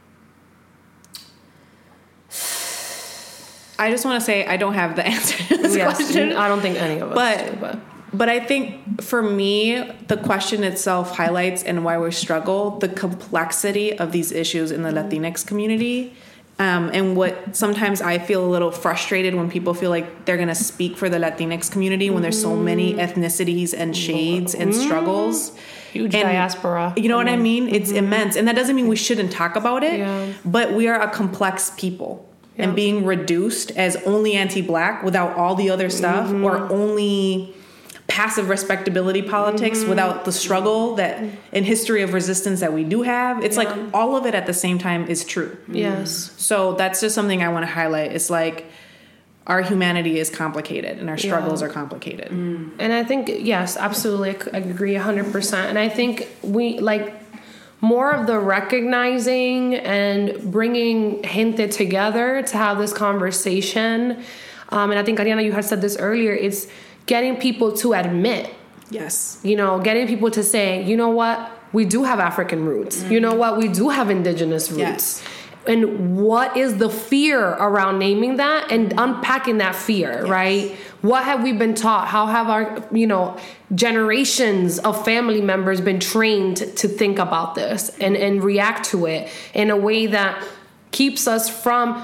I just want to say I don't have the answer to this Yes, question. I don't think any of us do, But I think for me, the question itself highlights and why we struggle the complexity of these issues in the Latinx community. And what sometimes I feel a little frustrated when people feel like they're going to speak for the Latinx community when there's so many ethnicities and shades and struggles. Huge And diaspora. You know what I mean? It's immense. And that doesn't mean we shouldn't talk about it, Yeah. but we are a complex people. And being reduced as only anti-black without all the other stuff, or only passive respectability politics without the struggle that in history of resistance that we do have, it's like all of it at the same time is true. Yes. So that's just something I want to highlight. It's like our humanity is complicated and our struggles are complicated. And I think, yes, absolutely. I agree 100%. And I think we more of the recognizing and bringing gente together to have this conversation. And I think, Ariana, you had said this earlier, it's getting people to admit, Yes. getting people to say, you know what, we do have African roots. You know what, we do have indigenous roots. Yes. And what is the fear around naming that and unpacking that fear, right? What have we been taught? How have our, generations of family members been trained to think about this and react to it in a way that keeps us from,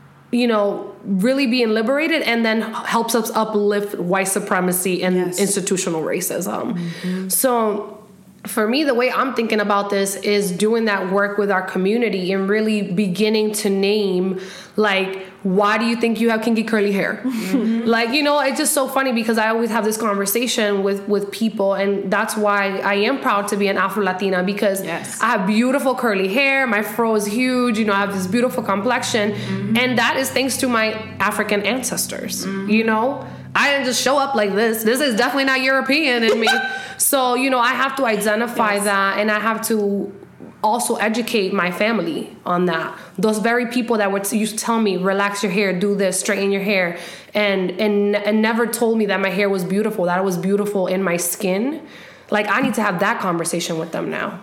really being liberated, and then helps us uplift white supremacy and institutional racism. So for me, the way I'm thinking about this is doing that work with our community and really beginning to name, why do you think you have kinky curly hair? It's just so funny because I always have this conversation with people, and that's why I am proud to be an Afro-Latina, because I have beautiful curly hair, my fro is huge, I have this beautiful complexion, and that is thanks to my African ancestors, I didn't just show up like this. This is definitely not European in me. So, I have to identify that, and I have to also educate my family on that. Those very people that used to tell me, relax your hair, do this, straighten your hair, and never told me that my hair was beautiful, that it was beautiful in my skin. I need to have that conversation with them now.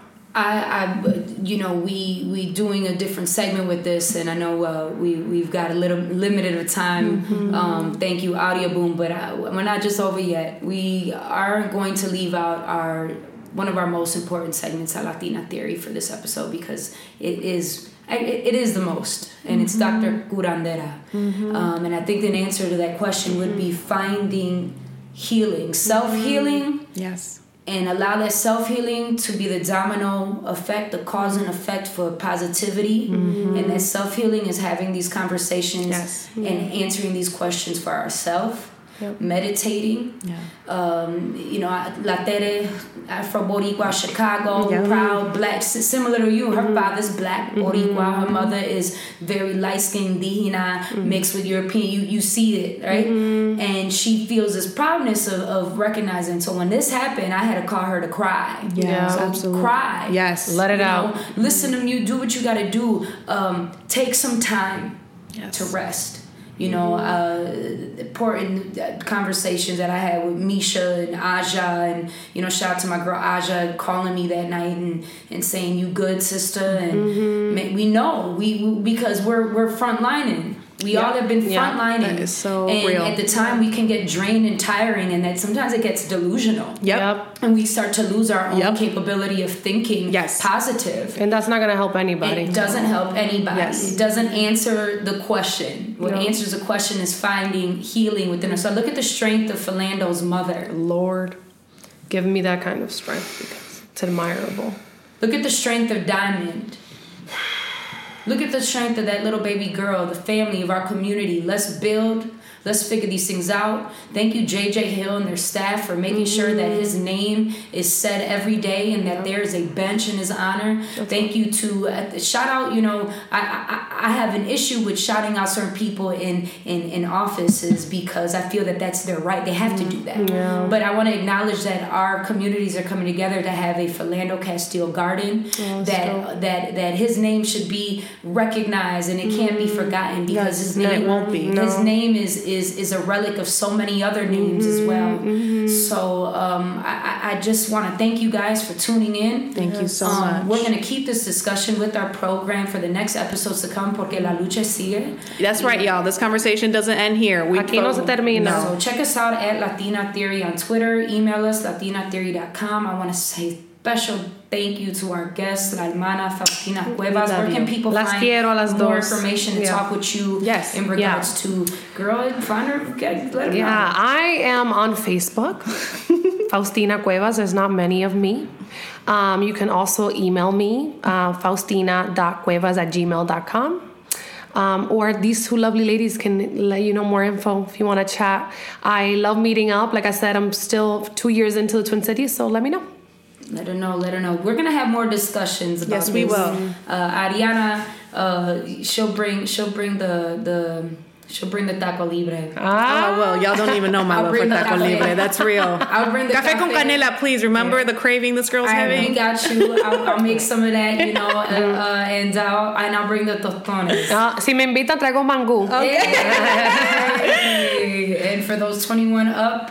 We doing a different segment with this, and I know we've got a little limited of time. Thank you, Audio Boom, but we're not just over yet. We are going to leave out one of our most important segments, our Latina Theory, for this episode, because it is the most, and it's Dr. Curandera. And I think the answer to that question would be finding healing, self-healing. Yes. And allow that self-healing to be the domino effect, the cause and effect for positivity. And that self-healing is having these conversations and answering these questions for ourselves, meditating. Latere, Afro-Boricua, Chicago, proud, black, similar to you. Her father's black, Boricua. Her mother is very light-skinned, indígena, mixed with European. You see it, right? And she feels this proudness of recognizing. So when this happened, I had to call her to cry. Yeah, so absolutely. Cry. Yes. Let it out. Listen to you. Do what you got to do. Take some time to rest. Important conversations that I had with Misha and Aja, and shout out to my girl Aja calling me that night and saying, "You good, sister?" And we know because we're frontlining. We all have been Yeah. frontlining. That is so and real. at the time, we can get drained and tiring, and that sometimes it gets delusional. Yep. And we start to lose our own Yep. capability of thinking Yes. positive. And that's not going to help anybody. It doesn't help anybody. Yes. It doesn't answer the question. What No. answers the question is finding healing within us. So look at the strength of Philando's mother. Lord, give me that kind of strength because it's admirable. Look at the strength of Diamond. Look at the strength of that little baby girl, the family of our community. Let's build. Let's figure these things out. Thank you, JJ Hill and their staff, for making sure that his name is said every day and that there is a bench in his honor. Thank you to shout out. I have an issue with shouting out certain people in offices because I feel that that's their right. They have to do that. Yeah. But I want to acknowledge that our communities are coming together to have a Philando Castile Garden. That his name should be recognized and it can't be forgotten because his No, name it won't be. His name is a relic of so many other names as well. So I just want to thank you guys for tuning in. Thank you so much. We're going to keep this discussion with our program for the next episodes to come porque la lucha sigue. That's right, y'all. This conversation doesn't end here. Aquí no se termina. So check us out at Latina Theory on Twitter. Email us latinatheory.com. I want to say special thank you to our guest, La Hermana Faustina Cuevas. Where can people Las find quiero a las more dos. information to Yeah. talk with you Yes. in regards to girl? Find her. Let her Yeah, know. I am on Facebook. Faustina Cuevas. There's not many of me. You can also email me, faustina.cuevas@gmail.com. Or these two lovely ladies can let you know more info if you want to chat. I love meeting up. Like I said, I'm still 2 years into the Twin Cities, so let me know. Let her know. We're gonna have more discussions about Yes, we this. will. Ariana, she'll bring the taco libre. Oh, well, y'all don't even know my I'll love for bring the taco cafe. libre. That's real. I'll bring the Café con canela, please. Remember the craving this girl's We having? got you. I'll make some of that, and I'll bring the tostones. Si me invita, traigo mangú. And for those 21 up,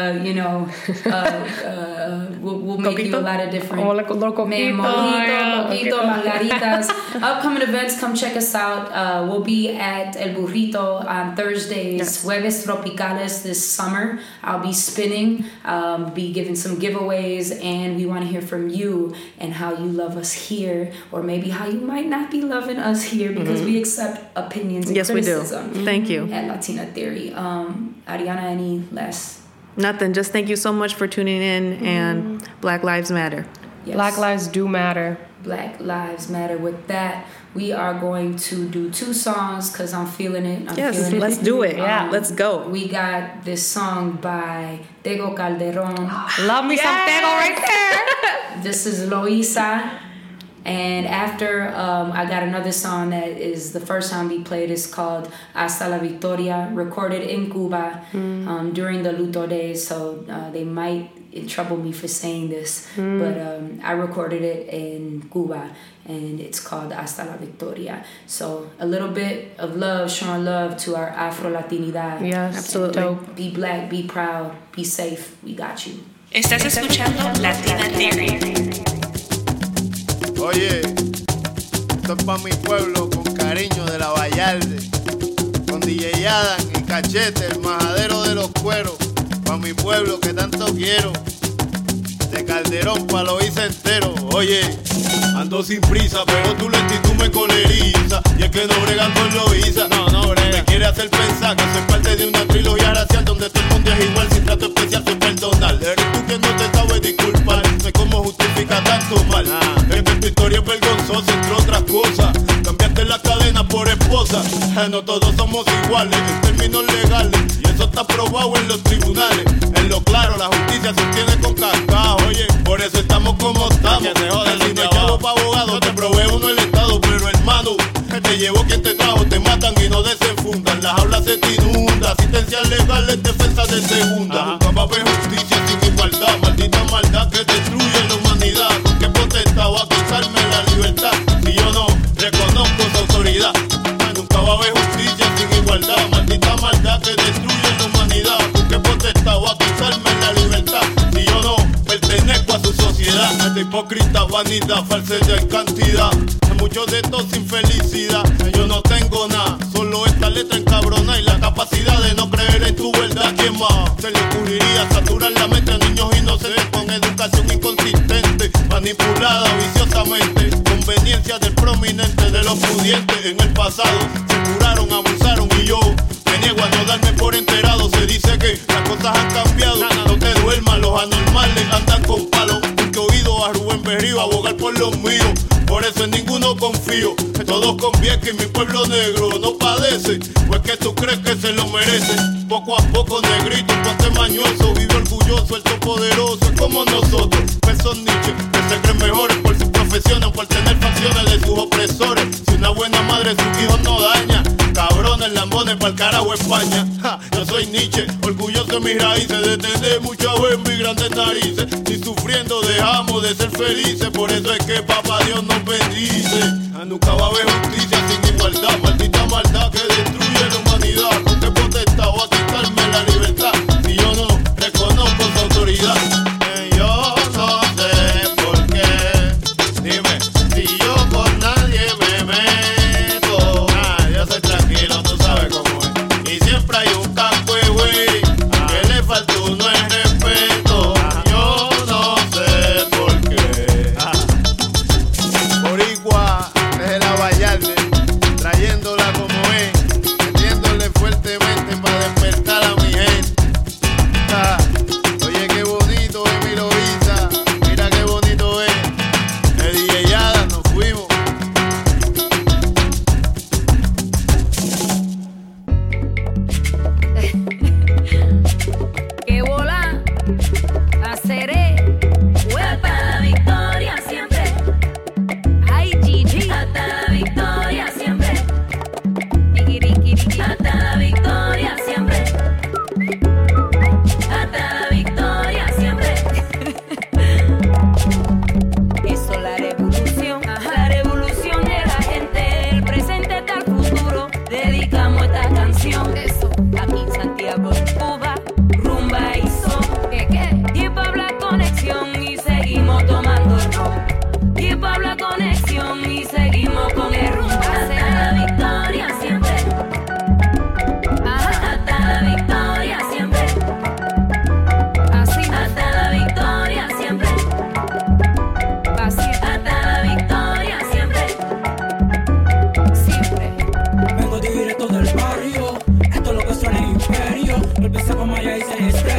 we'll make you a lot of different. Oh, like a little coquito. Mojito, margaritas. Upcoming events, come check us out. We'll be at El Burrito on Thursdays, Jueves Tropicales this summer. I'll be spinning, be giving some giveaways, and we want to hear from you and how you love us here, or maybe how you might not be loving us here because we accept opinions and Yes, we do. criticism. Thank you. At Latina Theory. Ariana, any less? Nothing. Just thank you so much for tuning in, and Black Lives Matter. Yes. Black lives do matter. Black Lives Matter. With that, we are going to do 2 songs because I'm feeling it. Yes, feeling let's do it. Yeah. Let's go. We got this song by Tego Calderon. Love me some Tego right there. This is Loisa. And after, I got another song that is the first time we played. It's called Hasta la Victoria, recorded in Cuba during the Luto days. So they might trouble me for saying this, but I recorded it in Cuba, and it's called Hasta la Victoria. So a little bit of love, showing love to our Afro-Latinidad. Yes, Absolutely. dope. Be black, be proud, be safe. We got you. Estás escuchando Latina Theory. Oye, esto es pa' mi pueblo con cariño de la Vallarde, con DJ Adam y Cachete, el majadero de los cueros, pa' mi pueblo que tanto quiero, de Calderón pa' lo hice entero. Oye, ando sin prisa, pero tú lentitud me coleriza, y es que no bregan con Loisa, no brega. Me quiere hacer pensar que soy parte de una trilogía racial donde todo el mundo es igual, sin trato especial soy personal. Eres tú quien no te sabes disculpar, sé cómo justifica tanto mal. Es que tu historia es vergonzosa, entre otras cosas. Cambiaste la cadena por esposa. No todos somos iguales en términos legales, y eso está probado en los tribunales. En lo claro, la justicia se obtiene con cascajo. Oye, por eso estamos como estamos. Si no hay chavo pa' abogado, te provee uno el Estado. Pero hermano, te llevó quien te trajo, te matan y no desenfundan. Las aulas se te inundan, asistencia legal es defensa de segunda. Nunca va a haber justicia sin igualdad, maldita maldad que destruye la humanidad. ¿Con qué potestad va a quitarme la libertad si yo no reconozco su autoridad? Nunca va a haber justicia sin igualdad, maldita maldad que destruye la humanidad. ¿Con qué potestad va a quitarme la libertad si yo no pertenezco a su sociedad? Esta hipócrita vanidad, falsedad en cantidad, muchos de estos sin felicidad. Yo no tengo nada, solo esta letra encabrona y la capacidad de no creer en tu verdad. ¿Quién más se le ocurriría saturar la mente a niños inocentes con educación inconsistente, manipulada viciosamente? Conveniencia del prominente, de los pudientes. En el pasado se curaron, abusaron y yo me niego a no darme por enterado. Se dice que las cosas han cambiado, no te duermas, los anormales andan con palos. Porque he oído a Rubén Berrío abogar por los míos, por eso en ninguno confío. Todos conviene que mi pueblo negro no padece, pues que tú crees que se lo merece. Poco a poco, negrito, ponte mañoso, vive orgulloso, el todopoderoso es como nosotros. Pues son Nietzsche, que se creen mejores por sus profesiones, por tener facciones de sus opresores. Si una buena madre sus hijos no daña, cabrones, lambones, pa'l carajo España. Ja, yo soy Nietzsche, orgulloso de mis raíces, de tener mucha bemba y grandes narices. Ni sufriendo dejamos de ser felices, por eso es que papá Dios nos bendice. Nunca va a haber justicia sin igualdad, maldita maldad que destruye la humanidad. ¿Con qué potestad va a quitarme la libertad si yo no reconozco su autoridad? Yo no sé por qué, dime, si yo con nadie me meto. Yo soy tranquilo, tú sabes cómo es. Y siempre hay un campo de güey que le falta uno el respeto. Yo no sé por qué. Boricua desde la Vallarde, trayéndola como es, metiéndole fuertemente para despertar a mi gente. Oye, qué bonito es mi Loíza, mira qué bonito es. De DJ Yada nos fuimos. Que volar, haceré, Hasta la victoria siempre, ay Gigi, hasta la victoria siempre, tiquiriquiri, hasta la victoria siempre, hasta la victoria siempre. eso la revolución de la gente, del presente hasta el futuro, dedicamos esta canción, eso, aquí en Santiago, en Cuba, rumba y son, ¿qué? Y pa' hablar conexión y seguimos tomando el ron, y pa' hablar conexión y seguimos con el ron, Hasta la victoria siempre, hasta la victoria siempre, así, hasta la victoria siempre, así, hasta la victoria siempre. siempre. Vengo directo del barrio, esto es lo que suena imperio. Empecé con Maya y se estrella.